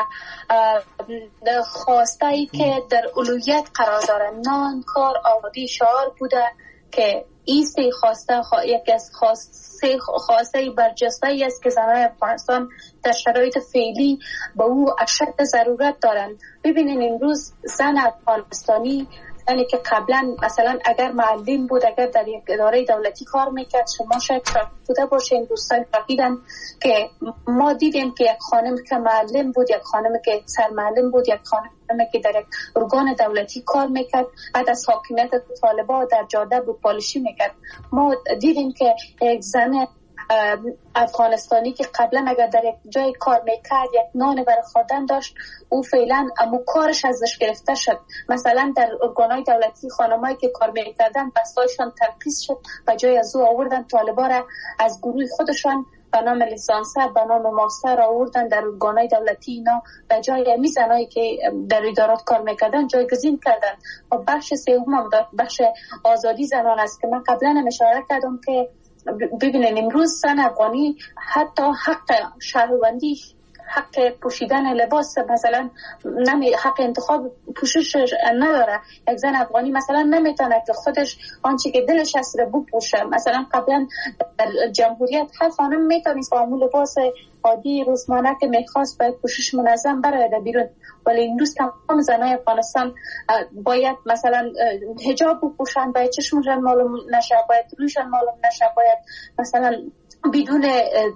خواسته ای که در اولویت قرار داره نان، کار، آزادی شعار بوده که این سه خواسته خوا... یکی از خواسته خواسته برجسته ای است که زنای افغانستان در شرایط فعلی به او اشد ضرورت دارند. ببینید امروز زن افغانستانی، یعنی که قبلا مثلا اگر معلم بود، اگر در یک اداره دولتی کار میکرد، شما شاید شاهده باشین، دوستان شاهدن که ما دیدیم که یک خانم که معلم بود، یک خانم که سرمعلم بود، یک خانم که در یک ارگان دولتی کار میکرد، بعد از حاکمیت طالبان در جاده بود پالیشی میکرد. ما دیدیم که یک زن افغانستانی که قبلا اگر در یک جای کار میکرد، یک نان برای خوردن داشت، او فعلا امو کارش ازش گرفته شد. مثلا در ارگانهای دولتی خانمایی که کار میکردن بستایشان ترخیص شد و جای از او آوردن طالبا را از گروه خودشان به نام لیسانسر، به نام ماستر آوردن در ارگانهای دولتی. اینا به جای میزنایی که در ادارات کار میکردن جایگزین کردن. و بخش سوم بخش آزادی زنان است که من قبلا هم اشاره کردم که ببینید امروز زن افغانی حتی حق شهروندی، حق پوشیدن لباس، مثلا نمی حق انتخاب پوشش نداره. یک زن افغانی مثلا نمیتونه که خودش آنچه که دلش هست رو بپوشه. مثلا قبلا در جمهوریت هر خانم میتونست با همون لباس عادی روزمره که میخواست باید پوشش منظم برای بیرون، ولی امروز تمام زنای افغانستان باید مثلا حجاب بپوشن، باید چشمشون معلوم نشه، باید رویشون معلوم نشه، باید مثلا بدون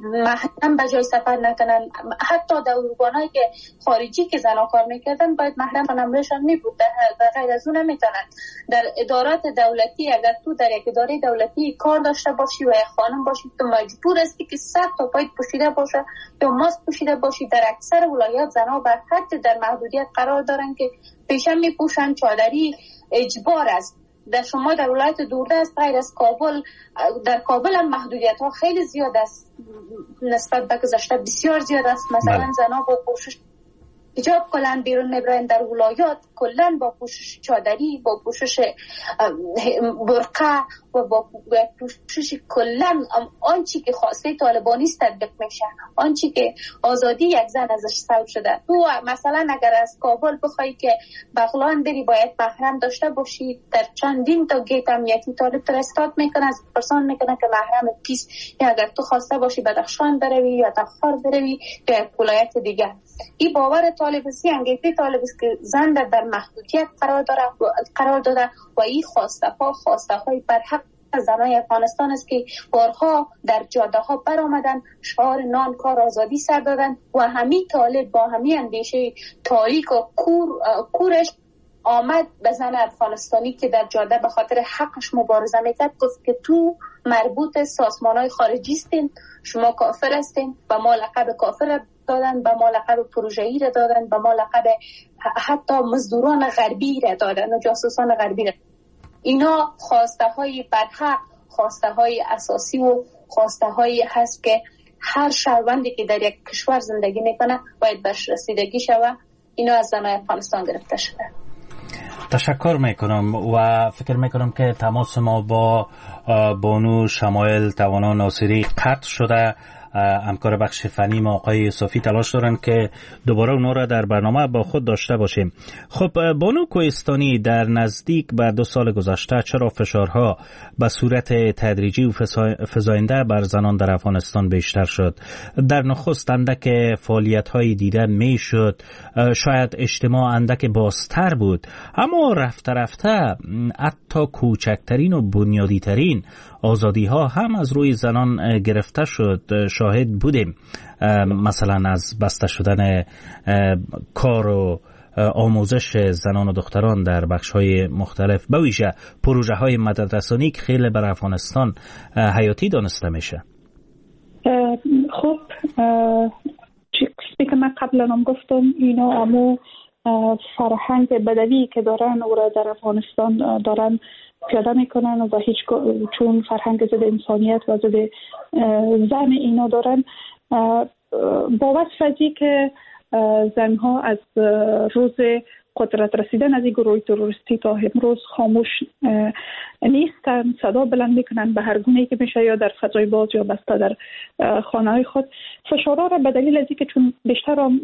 محرم به جای سفر نکنن. حتی در ارگانایی که خارجی که زنها کار میکردن باید محرم نمایشان میبود، در غیر از اون نمیتونن. در ادارات دولتی اگر تو در یک اداره دولتی کار داشته باشی و یک خانم باشی، تو مجبور هستی که سر تا پای پوشیده باشه یا ماسک پوشیده باشی. در اکثر ولایات زنها بر حد در محدودیت قرار دارن که پیشم میپوشن، چادری اجبار است. در شما در ولایت دوردست غیر از کابل، در کابل هم محدودیت ها خیلی زیاد است نسبت به گذشته، بسیار زیاد است. مثلا زنها با پوشش حجاب کلن بیرون میبرن، در ولایات کلن با پوشش چادری، با پوشش برقه و با پوشش کلا آنچه که خواسته طالبانی است تطبیق میشه، آنچه که آزادی یک زن ازش سلب شده. تو مثلا اگر از کابل بخوای که بغلان بری باید محرم داشته باشی، در چندین تا گیت امنیتی طالب ترستات میکنه، از پرسان میکنه که محرم پیس، یا اگر تو خواسته باشی بدخشان بروی یا تخار بروی یا ولایت دیگه. این باور طالب است، انگیزه طالب است که زن در محدودیت قرار داره قرار داده و این خواسته ها خواسته های برحق زنای افغانستان است که بارها در جاده ها برآمدن، شعار نان کار آزادی سر دادن و همین طالب با همین اندیشه تاریک و کور کورش آمد به زن افغانستانی که در جاده به خاطر حقش مبارزه میکرد گفت که تو مربوط سازمان‌های خارجی هستین، شما کافر هستین، و ما لقب کافر دادن، به ما لقب پروژه‌ای را دادن، به ما لقب حتی مزدوران غربی را دادن و جاسوسان غربی را. اینا خواسته های برحق، خواسته های اساسی و خواسته هایی هست که هر شهروندی که در یک کشور زندگی میکنه باید بهش رسیدگی شود. اینا از زنای افغانستان گرفته شده. تشکر میکنم و فکر میکنم که تماس ما با بانو شمایل توانا ناصری قطع شده. همکار بخش فنی ما آقای یوسفی تلاش دارن که دوباره اونا را در برنامه با خود داشته باشیم. خب بانو کوهستانی، در نزدیک به دو سال گذشته چرا فشارها به صورت تدریجی و فزاینده بر زنان در افغانستان بیشتر شد؟ در نخست اندک فعالیت‌های دیده میشد، شاید اجتماع اندک بازتر بود، اما رفته رفته حتی کوچکترین و بنیادی ترین آزادی ها هم از روی زنان گرفته شد. شاهد بودیم مثلا از بسته شدن کار و آموزش زنان و دختران در بخش های مختلف، به ویژه پروژه های مددرسانی که خیلی بر افغانستان حیاتی دانسته میشه. خب چیزی که من قبلا هم گفتم، اینا امو فرهنگ بدوی که دارن او را در افغانستان دارن پیاده میکنن و هیچ چون فرهنگ ضد انسانیت و ضد زن اینا دارن، با وصف ازی که زنها از روز قدرت رسیدن از این گروه تروریستی تا امروز خاموش نیستن، صدا بلند میکنن به هر گونه‌ای که میشه، یا در فضای باز یا بسته در خانه های خود. فشارها را به دلیل ازی که چون بیشتر هم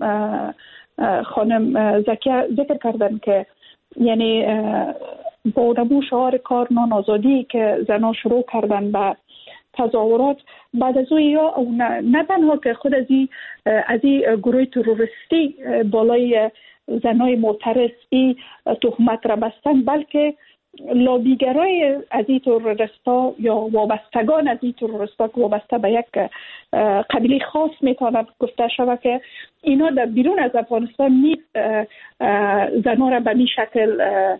خانم زکیه ذکر کردن که یعنی با نمو شعار کار نان آزادی که زنها شروع کردن به تظاهرات، بعد از او یا نه تنها که خود از این از این گروه تروریستی بالای زنای معترض ای تهمت را بستن، بلکه لابیگرای از این تروریستا یا وابستگان از این تروریستا که وابسته به یک قبیله خاص میتواند گفته شود که اینا در بیرون از افغانستان نیز زنها را به این شکل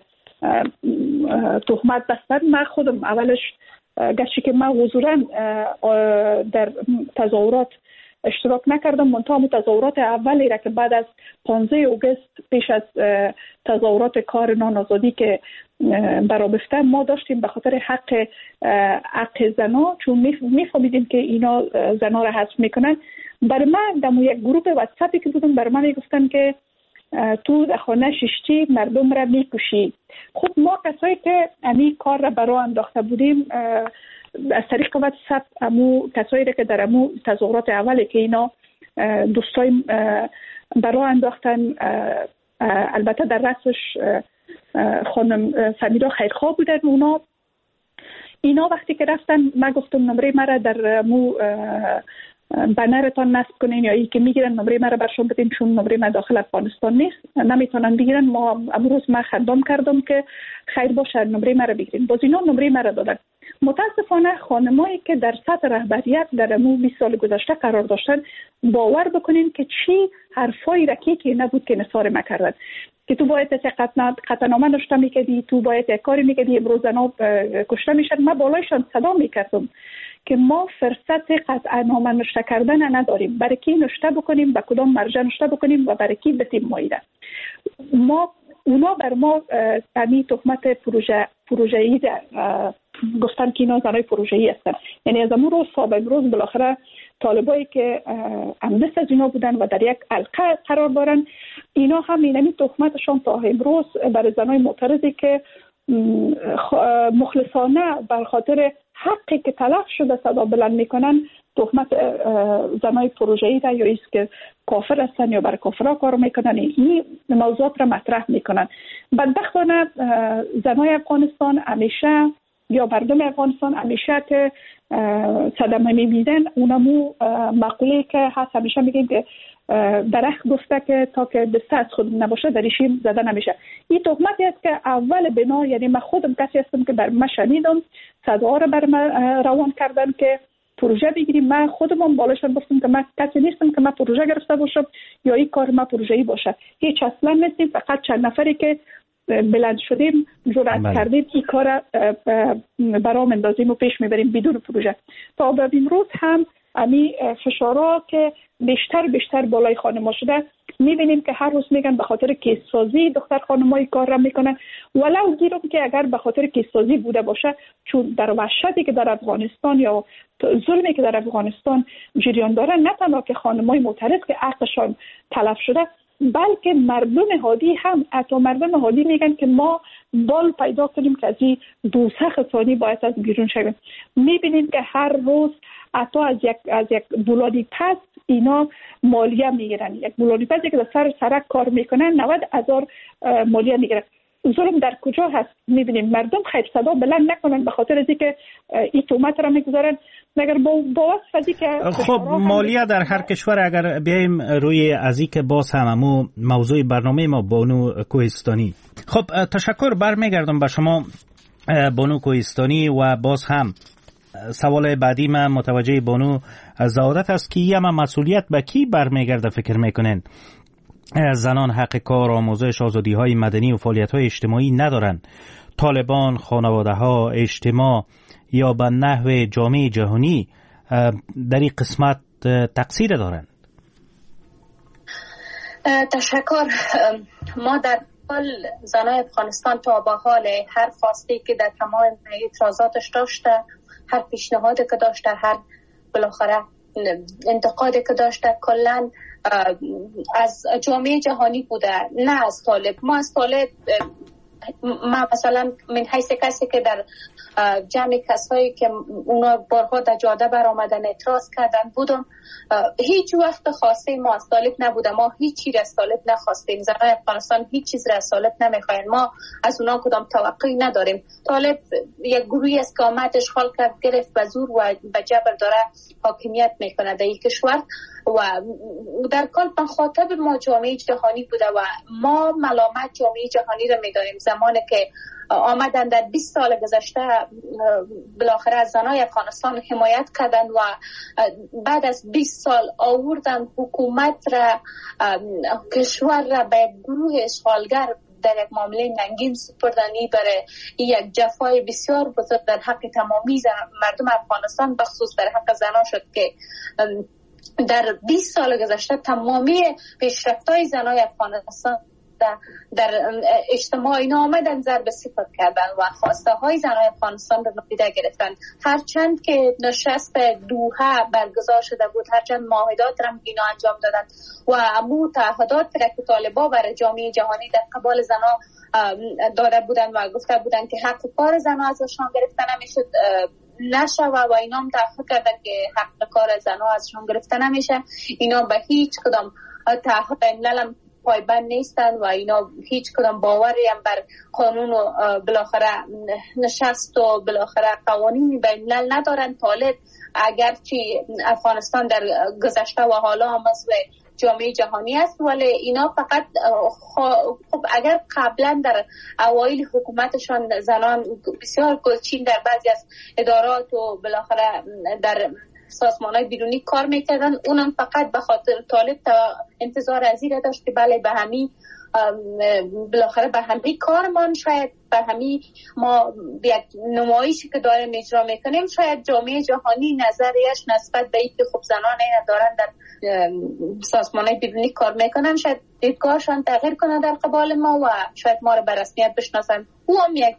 تهمت بستن. من خودم اولش گرچه که من حضوراً در تظاهرات اشتراک نکردم، منتها تظاهرات اولی را که بعد از پانزده آگوست پیش از تظاهرات کار نان آزادی که برآورده ما داشتیم به خاطر حق حق زنا، چون میفهمیدیم که اینا زنا را حذف میکنن. برای من در یک گروه واتساپی که بودم برای من میگفتن که تو در خانه شیشتی مردم را میکشی. خب ما کسایی که امی کار را برای انداخته بودیم از طریق واتساپ امو کسایی را که در امو تظاهرات اولی که اینا دوستای برای انداختن، البته در رأسش خانم سمیرا خیرخواه بودن، اونا اینا وقتی که رفتن من گفتم نمره مرا در مو بنرتان نصب کنین یا ای که میگیرن نمره مرا برشون بدین، چون نمره من داخل افغانستان نیست نمیتونن بگیرن. ما امروز من خدام کردم که خیر باشه نمره مرا بگیرین، باز اینا نمره مرا دادن. متاسفانه خانمایی که در سطح رهبریت در مو بیست سال گذشته قرار داشتن، باور بکنین که چی حرفای رکی که نبود که نثار ما کردن که تو باید قطعنامه نوشته میکردی، تو باید یک کاری میکردی، امروز زنا کشته میشن. من بالایشان صدا میکردم که ما فرصت قطعنامه نوشته کردن نداریم، برای کی نوشته بکنیم، به کدام مرجع نوشته بکنیم و برای کی بتیم مایده. ما اونا بر ما همین تهمت پروژه پروژه‌ای گفتن که اینا زنای پروژه‌ای هستن. یعنی از امروز روز تا به امروز بالاخره طالبایی که همدست از اینا بودن و در یک حلقه قرار دارن، اینا هم اینمی تهمتشان تا امروز برای زنای معترضی که مخلصانه بر خاطر حقی که تلف شده صدا بلند میکنن تهمت زنای پروژه‌ای را یا است که کافر هستن یا برای کافرها کار میکنن این موضوعات را مطرح میکنن. بدبختانه زنای افغانستان همیشه یا مردم افغانستان همیشه که صدمه میبینن اونمو مقوله که هست همیشه میگن که درخت گفته که تا که دسته از خود نباشه در شیم زده نمیشه. این تهمتی است که اول بنا، یعنی من خودم کسی هستم که بر من شنیدم صدا را بر من روان کردن که پروژه بگیریم. من خودم بالاشون گفتم که من کسی نیستم که من پروژه گرفته باشم یا این کار من پروژه‌ای باشه. هیچ اصلا نیستیم، فقط چند نفری که بلند شدیم جرأت کردیم این کار برام اندازیم و پیش میبریم بدون پروژه. تا به امروز هم امی فشارها که بیشتر بیشتر بالای خانم‌ها شده میبینیم که هر روز میگن به خاطر کیسازی دختر خانم‌های کار را میکنن. ولو گیرم که اگر به خاطر کیسازی بوده باشه، چون در وحشتی که در افغانستان یا ظلمی که در افغانستان جریان داره، نه تنها که خانم‌های معترض که حقشان تلف شده، بلکه مردم هادی هم، حتی مردم هادی میگن که ما بال پیدا کنیم که از این دوزخ ثانی باید از بیرون شویم. میبینیم که هر روز حتی از یک از یک بولادی پس اینا مالیه میگیرن. یک بولادی پسی که در سر سرک کار میکنن نود هزار مالیه میگیرن. ظلم در کجا هست؟ میبینیم مردم خیر صدا بلند نکنن به خاطر از اینکه این تهمت را میگذارن، مگر با با واسطه که خب مالیه در هر کشور. اگر بیایم روی از اینکه باز هممو موضوع برنامه ما بانو کوهستانی. خب تشکر، برمیگردم به شما بانو کوهستانی و باز هم سوال بعدی من متوجه بانو زهادت است که یه مسئولیت به کی برمیگرده فکر میکنین؟ زنان حق کار، آموزش، آزادی های مدنی و فعالیت های اجتماعی ندارند. طالبان، خانواده ها، اجتماع یا به نحو جامعه جهانی در این قسمت تقصیر دارند؟ تشکر. ما در کل زنای افغانستان تا به حال هر خواسته که در تمام اعتراضاتش داشته، هر پیشنهادی که داشته، هر بالاخره انتقادی که داشته، کلا از جامعه جهانی بوده، نه از طالب. ما از طالب، ما مثلا من حیث کسی که در جمع کسایی که اونا بارها در جاده برآمدن اعتراض کردن بودم، هیچ وقت خواسته ما از طالب نبوده. ما هیچ چیز از طالب نخواستیم. زنای افغانستان هیچ چیز از طالب نمیخواین. ما از اونا کدام توقعی نداریم. طالب یک گروهی است که آمد اشغال کرد، گرفت و زور و به جبر داره حاکمیت میکنه در این کشور و در کل مخاطب ما جامعه جهانی بوده و ما ملامت جامعه جهانی را میداریم. زمانی که آمدن در بیست سال گذشته بالاخره از زنای افغانستان حمایت کردن و بعد از بیست سال آوردن حکومت را، کشور را به گروه اشغالگر در یک معامله ننگین سپردنی برای یک جفای بسیار بزرگ در حق تمامی مردم افغانستان، بخصوص در حق زنان شد که در بیست سال گذشته تمامی پیشرفت‌های زنای افغانستان در اجتماع اینا آمدن ضرب صفت کردن و خواسته های زنای افغانستان را نادیده گرفتن. هرچند که نشست دوحه برگزار شده بود، هرچند معاهدات را اینا انجام دادن و امو تعهدات را که طالبا برای جامعه جهانی در قبال زنا داده بودن و گفته بودن که حق کار زنا ازشان گرفته نمیشد نشه و اینا هم تعهد کردن که حق کار زنا ازشان گرفته نمیشه. اینا به هیچ کدام تعهد ملل پایبند نیستن و اینا هیچ کدام باوری هم بر قانون و بالاخره نشست و بالاخره قوانین بین الملل ندارن. طالب اگرچه افغانستان در گذشته و حالا هم عضو جامعه جهانی است، ولی اینا فقط خب اگر قبلا در اوایل حکومتشان زنان بسیار گلچین در بعضی از ادارات و بالاخره در سازمان‌های بیرونی کار میکردن، اونم فقط به خاطر طالب انتظار از این داشت که بله به همین بالاخره به همین کارمان، شاید به همین ما یک نمایشی که داریم اجرا میکنیم، شاید جامعه جهانی نظریش نسبت به اینکه خب زنان این دارن در سازمان‌های بیرونی کار میکنن، شاید دیدگاهشان تغییر کنه در قبال ما و شاید ما رو به رسمیت بشناسن. او هم یک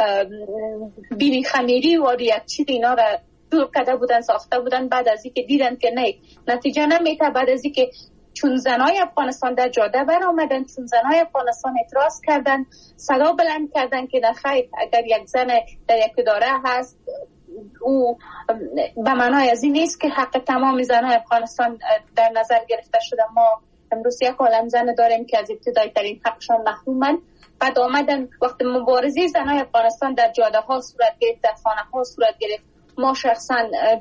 بیبی خمیری و یک چیز اینا را دور کرده بودن، ساخته بودن، بعد از اینکه دیدن که نه نتیجه نمیده، بعد از اینکه چون زنای افغانستان در جاده برآمدن، چون زنای افغانستان اعتراض کردن، صدا بلند کردن که نه خیر، اگر یک زن در یک اداره هست او به معنای از این نیست که حق تمام زنای افغانستان در نظر گرفته شده. ما امروز یک عالم زن داریم که از ابتدای ترین حقشان محرومن. بعد آمدن وقت مبارزه زنای افغانستان در جاده ها صورت گرفت، در خانه ها صورت گرفت، ما شخصا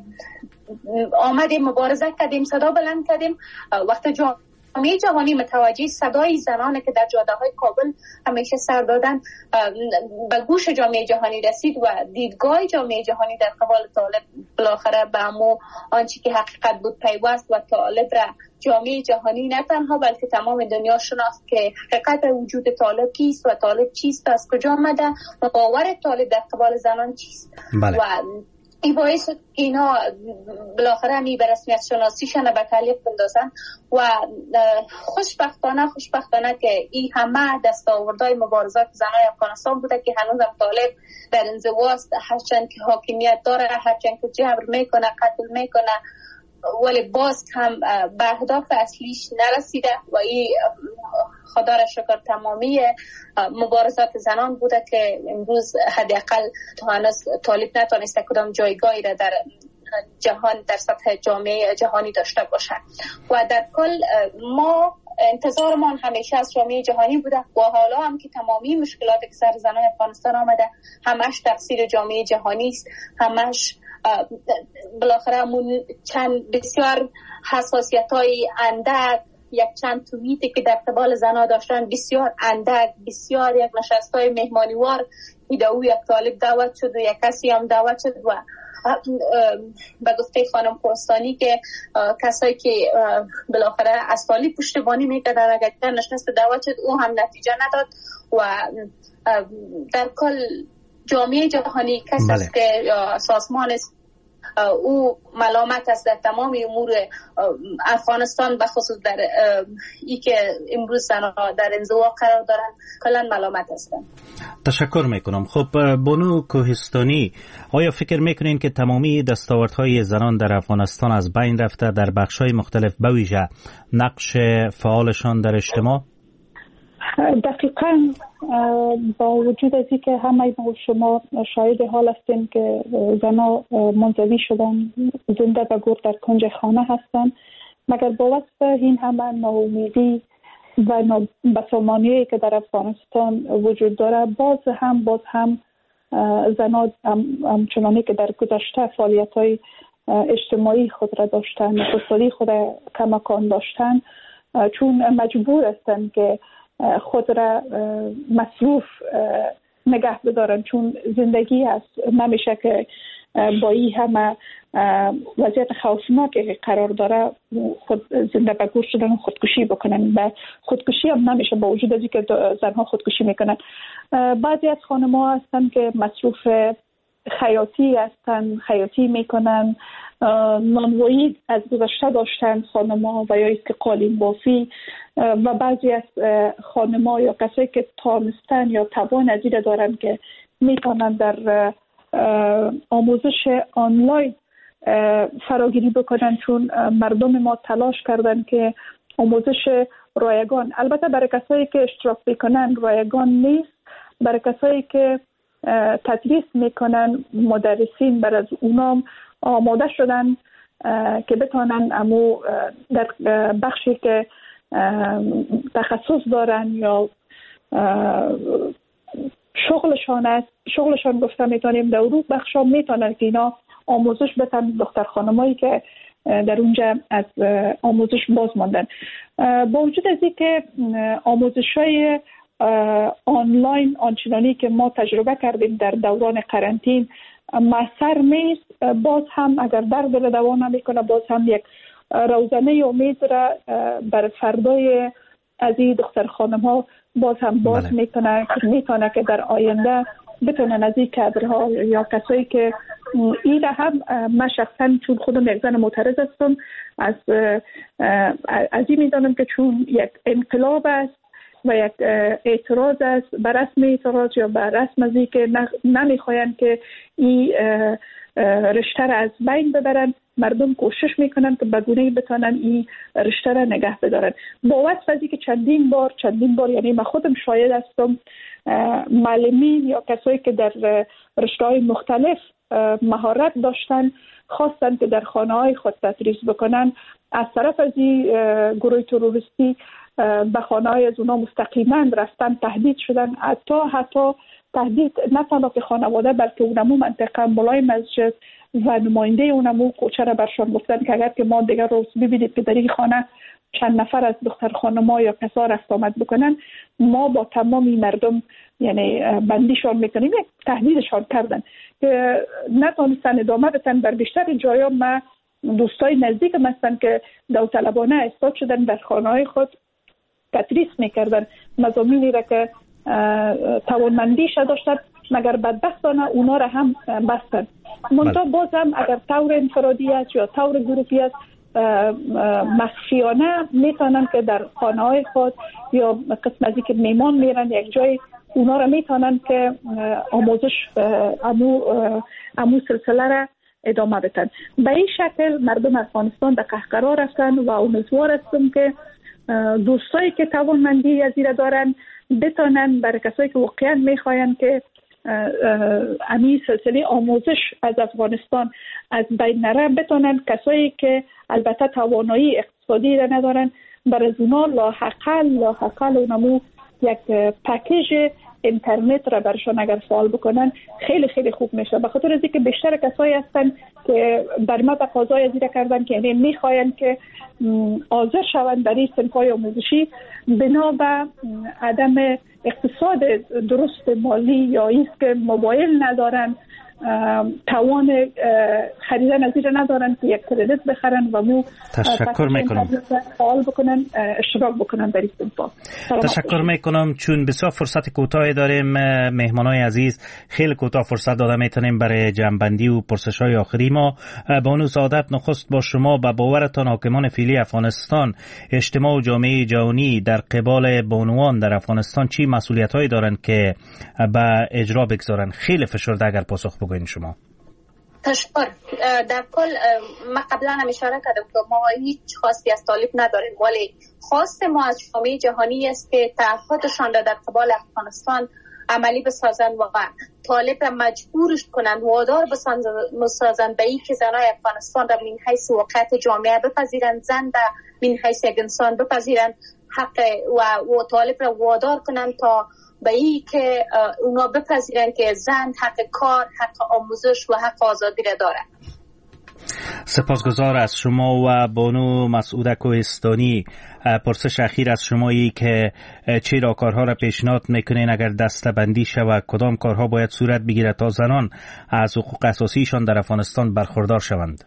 آمدیم مبارزه کردیم، صدا بلند کردیم. وقت جامعه جهانی متوجه صدای زنان که در جاده های کابل همیشه سر دادن به گوش جامعه جهانی رسید و دیدگاه جامعه جهانی در قبال طالب بالاخره به امو آنچه که حقیقت بود پیوست و طالب را جامعه جهانی نه تنها بلکه تمام دنیا شناخت که حقیقت وجود طالب کیست و طالب چیست، از کجا آمده و باور طالب در قبال زنان چیست. بله. و این باعث اینا بالاخره همی به رسمیت شناسیشان به تعلیق بندازن و خوشبختانه خوشبختانه که این همه دستاوردهای مبارزات زنای افغانستان بوده که هنوز هم طالب در انزواست، هرچند که حاکمیت داره، هرچند که جبر میکنه، قتل میکنه، ولی باز هم به اهداف اصلیش نرسیده و این خدا را شکر تمامی مبارزات زنان بوده که امروز حداقل هنوز طالب نتونسته کدام جایگاهی را در جهان در سطح جامعه جهانی داشته باشه. و در کل ما انتظارمان همیشه از جامعه جهانی بوده و حالا هم که تمامی مشکلات که سر زنان افغانستان آمده همش تقصیر جامعه جهانی است، همش بالاخره چند بسیار حساسیت‌های اندک، یک چند توییتی که در قبال زنها داشتن بسیار اندک، بسیار یک نشست‌های مهمانیوار ایدئوی یک طالب دعوت شد و یک کسی هم دعوت شد و به گفته خانم کوهستانی که کسایی که بالاخره از طالب پشتیبانی میکردن اگر در نشست دعوت شد او هم نتیجه نداد و در کل جامعه جهانی کسی است که سازمان است او ملامت است در تمام امور افغانستان به خصوص در ای که امروز زنها در انزوا قرار دارند کلا ملامت هستند. تشکر میکنم. خب بانو کوهستانی، آیا فکر میکنین که تمامی دستاوردهای زنان در افغانستان از بین رفته در بخش‌های مختلف به ویژه نقش فعالشان در اجتماع؟ دقیقاً با وجود از این که همه ما شما شاهد حال هستیم که زنها منزوی شدن، زنده و گور در کنج خانه هستند، مگر با وصف این همه ناامیدی و نابسامانی که در افغانستان وجود داره باز هم باز هم زنها همچنانی که در گذشته فعالیت‌های اجتماعی خود را داشتن، اقتصادی خود را کماکان داشتن، چون مجبور هستند که خود را مصروف نگه بدارن، چون زندگی هست نمیشه که با این همه وضعیت خوفناک قرار داره خود زنده به گور شدن خودکشی بکنن. و خودکشی هم نمیشه با وجود از اینکه زنها خودکشی میکنن. بعضی از خانم‌ها هستن که مصروف خیاطی هستن، خیاطی میکنن، نانوایی از گذشته داشتن خانم‌ها و یا است که قالین بافی، و بعضی از خانم‌ها یا کسایی که تانستن یا توان از این دارن که میتونن در آموزش آنلاین فراگیری بکنن، چون مردم ما تلاش کردن که آموزش رایگان، البته برای کسایی که اشتراک میکنن رایگان نیست، برای کسایی که تدریس میکنن مدرسین بر از اونام آماده شدن که بتونن امو در بخشی که تخصص دارن یا شغلشان است، شغلشان گفته میتونیم در اون بخش ها میتونن که اینا آموزش بدن دختر خانمایی که در اونجا از آموزش باز ماندن. با وجود از این که آموزش های آنلاین آنچنانی که ما تجربه کردیم در دوران قرنطین مؤثر نیست، باز هم اگر در دل دوا نمیکنه باز هم یک روزنه امید را بر فردای از این دختر خانم ها باز هم باز بله. میکنه میتونه که در آینده بتونن از این کادرها یا کسایی که این هم من شخصا چون خودم یک زن معترض هستم از از این میدانم که چون یک انقلاب است و یک اعتراض است بر رسم اعتراض یا بر رسم از این که نمیخواین که این رشته را از بین ببرن، مردم کوشش میکنن که بگونه بتونن این رشته را نگه بدارن. با وصف از که چندین بار چندین بار یعنی من خودم شاهد هستم معلمین یا کسایی که در رشته‌های مختلف مهارت داشتن خواستن که در خانه‌های خود تدریس بکنن، از طرف از این گروه تروریستی به خانه‌های از اونا مستقیما رفتن، تهدید شدن، حتی حتی تهدید نه تنها به خانواده بلکه اونمو منطقه مولای مسجد و نماینده اونمو کوچه را برشان گفتن که اگر که ما دیگر روز ببینید که در این خانه چند نفر از دختر خانم‌ها یا کسا رفت آمد بکنن، ما با تمامی مردم یعنی بندیشان میکنیم. یک تهدیدشان کردن که نتونستن ادامه بدن. در بیشتر جایا ما دوستای نزدیکم هستن که داوطلبانه استاد شدن، در خانه‌های خود تدریس میکردن مضامینی را که توانمندیش داشتن، مگر بدبختانه اونا را هم بستن. منتها بازم اگر طور انفرادی است یا طور گروهی است مخفیانه میتونن که در خانه‌های خود یا قسم ازی که میمان میرن یک جای اونا را میتونن که آموزش امو امو سلسله را ادامه بدن. به این شکل مردم افغانستان به قهقرا رفتن و امیدوار هستم که دوستایی که توانمندی از این دارن بتونن برای کسایی که واقعا میخواین که امی سلسله آموزش از افغانستان از بین نره، بتونن کسایی که البته توانایی اقتصادی را ندارن برای از اونا لاحقل لاحقل اونمو یک پکیج اینترنت را برشان اگر فعال بکنن خیلی خیلی خوب میشه. به خاطر از اینکه بیشتر کسایی هستن که در ما تقاضای از این کردن که یعنی میخواین که حاضر شوند در این صنف‌های آموزشی بنا به عدم اقتصاد درست مالی یا اینکه که موبایل ندارن، توان خریدن از این ندارن که یک کردیت بخرن و مو تشکر میکنم فعال بکنن، اشتراک بکنن در این صنف‌ها. تشکر میکنم. چون بسیار فرصت کوتاهی داریم مهمانای عزیز، خیلی کوتاه فرصت داده میتونیم برای جنبندی و پرسش‌های آخری ما. بانو سعادت، نخست با شما به باورتان حاکمان فعلی افغانستان، اجتماع و جامعه جهانی در قبال بانوان در افغانستان چی مسئولیت‌هایی دارند که به اجرا بگذارن؟ خیلی فشرده اگر پاسخ بگوین شما. تشکر. در کل ما قبلا هم اشاره کردم که ما هیچ خواستی از طالب نداریم، ولی خواست ما از جامعه جهانی است که تعهدشان را در قبال افغانستان عملی بسازند و طالب را مجبورش کنند وادار بسازند به این که زنای افغانستان را من حیث واقعیت جامعه بپذیرند، زن را من حیث یک انسان بپذیرند، حق و, و طالب را وادار کنند تا به این که اونا بپذیرن که زن حق کار، حق آموزش و حق آزادی را داره. سپاسگزار از شما. و بانو مسعوده کوهستانی، پرسش اخیر از شمایی که چه راهکارها را پیشنهاد میکنین اگر دسته‌بندی شود؟ کدام کارها باید صورت بگیرد تا زنان از حقوق اساسیشان در افغانستان برخوردار شوند؟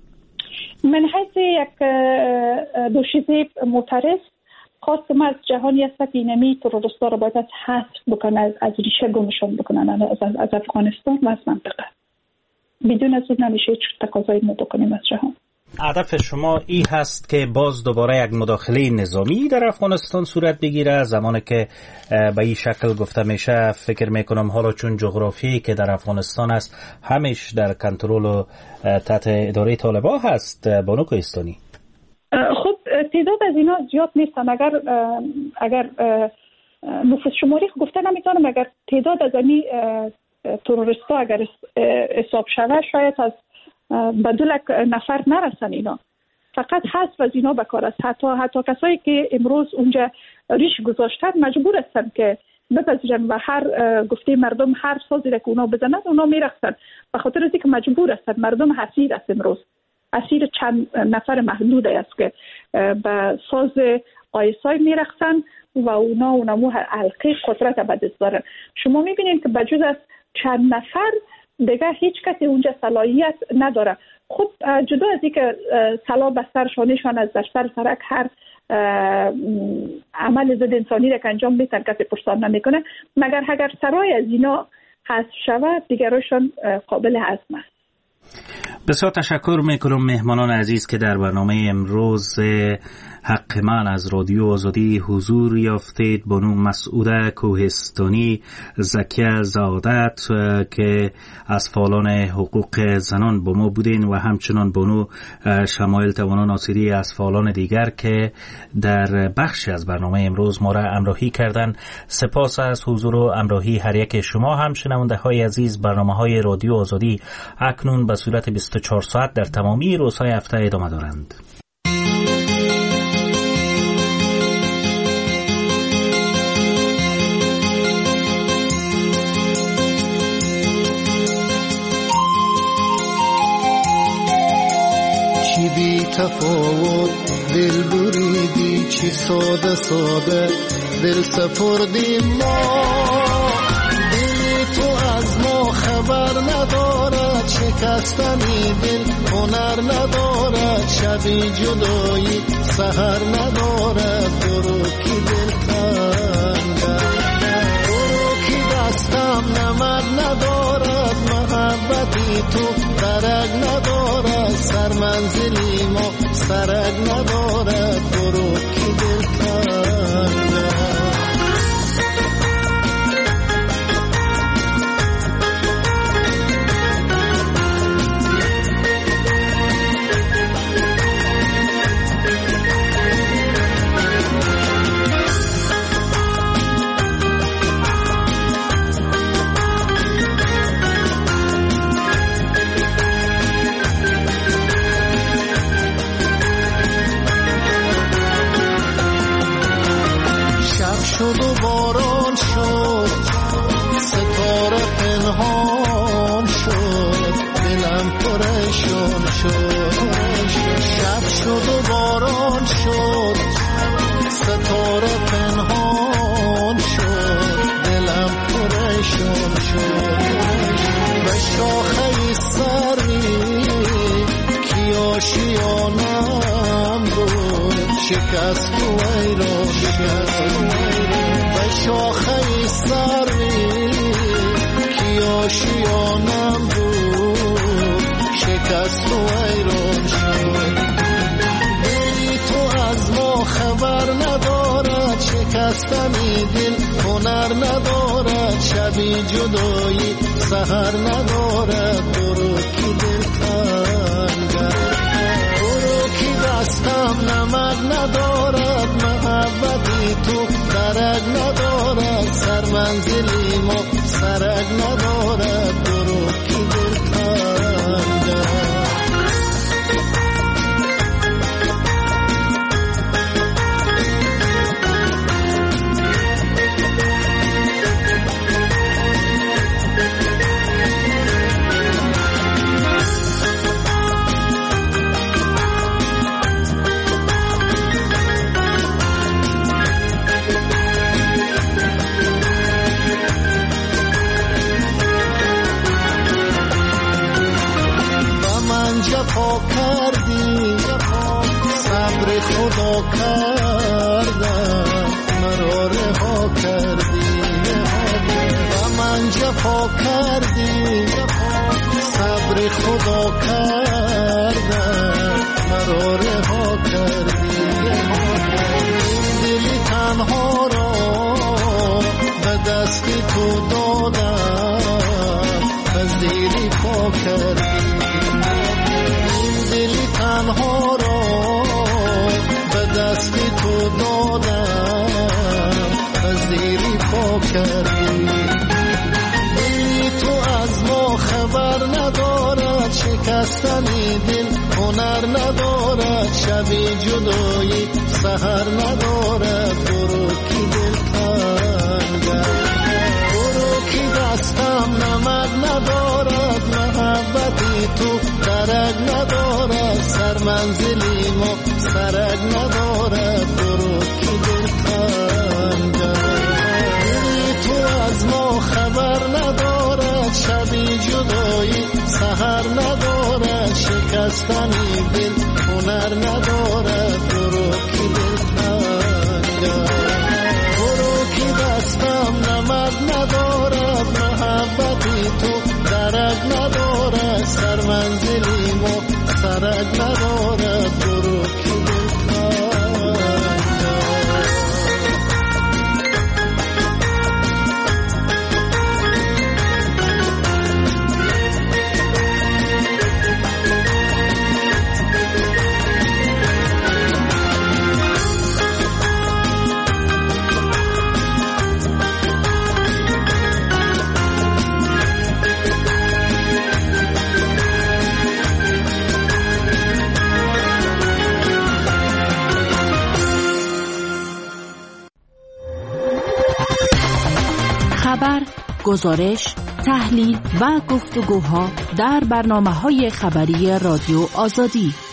من حیث یک دوشیزه معترض خواست ما از جهانی است که اینمی تروریستا را باید حذف بکنن، از, از ریشه گمشون بکنن از, از افغانستان و از منطقه. بدون از اون نمیشه هیچ تقاضایی ما بکنیم از جهان. هدف شما این هست که باز دوباره یک مداخله نظامی در افغانستان صورت بگیره، زمانی که به این شکل گفته میشه فکر میکنم حالا چون جغرافیایی که در افغانستان است همیش در کنترل و تحت اداره طالبان هست. بانو کوهستانی، خب تعداد از اینا زیاد نیستن. اگر اگر نفوس شماری گفته نمیتونم، اگر تعداد از این تروریستا اگر حساب شود شاید از بدل نفر نرسن. اینا فقط حذف از اینا بکار است. حتی حتی کسایی که امروز اونجا ریش گذاشتن مجبور هستن که بپذیرن و هر گفته مردم هر سازی را که اونا بزنن اونا میرقصن، به خاطر اینکه مجبور هستن. مردم اسیر است، امروز اسیر چند نفر محدود است که به ساز آیسای میرقصن و اونا اونمو حلقه قدرت به دست دارن. شما میبینید که بجز از چند نفر دیگه هیچ کسی اونجا صلاحیت نداره. خب جدا از اینکه سلاح به سر شانشان از در سر سرک هر عمل ضد انسانی را که انجام میتن کسی پرسان نمیکنه، مگر اگر سرای از اینا حذف شود دیگرشان قابل هضم است. بسیار تشکر میکنم مهمانان عزیز که در برنامه امروز حق من از رادیو آزادی حضور یافتید. بانو مسعوده کوهستانی، زکیه زادت که از فعالان حقوق زنان با ما بودین و همچنان بانو شمایل توانا ناصری از فعالان دیگر که در بخش از برنامه امروز ما را همراهی کردن. سپاس از حضور و همراهی هر یک شما. هم شنونده های عزیز، برنامه های رادیو آزادی اکنون به صورت بیست و چهار ساعت در تمامی روزهای هفته ادامه دارند. چی بی تفاوت دل بریدی، چی ساده ساده دل سپردی ما. دل تو از ما خبر ندارد، شکستنی دل هنر ندارد. شبی جدایی سحر ندارد، برو کی دل تنگم، برو کی دستم نمد ندارد. محبتی تو درک ندارد، سر منزلی ما سرک ندارد. برو کی دل تنگم. شد و باران شد، ستاره پنهان شد، دلم پریشان شد. شب شد و باران شد، ستاره پنهان شد، دلم پریشان شد. به شاخه سری کی آشیانم بود، شکست و ویران شد. به شاخه سری کی آشیانم بود، شکست و ویران شد. دلی تو از ما خبر ندارد، شکستنی دل هنر ندارد. شبی جدایی سحر ندارد، برو کی دل تنگم، برو کی دستم نمد ندارد. محبتی تو درک ندارد، سر منزلی ما سرک ندارد. برو کی دل تنگم. جفا کردی، صبر خدا کردم، مرا رها کردی. و من جفا کردی، صبر خدا کردم، مرا رها کردی. دلی تنها را به دست تو دادم، پذیری پا کردی. دلی تنها را به دست تو دادم، پذیری پا کردی. دلی تو از ما خبر ندارد، شکستنی دل هنر ندارد. شبی جدایی سحر ندارد، برو کی دل تنگم، برو کی دستم نمد ندارد. محبتی تو درک ندارد، سر منزلی ما سرک ندارد. برو کی دل تنگم، دلی تو از ما خبر ندارد. شبی جدایی سحر ندارد، شکستنی دل هنر ندارد. برو کی دل تنگم، برو کی دستم نمد ندارد. محبتی تو درک ندارد، سر منزلی گزارش، تحلیل و گفتگوها در برنامه‌های خبری رادیو آزادی.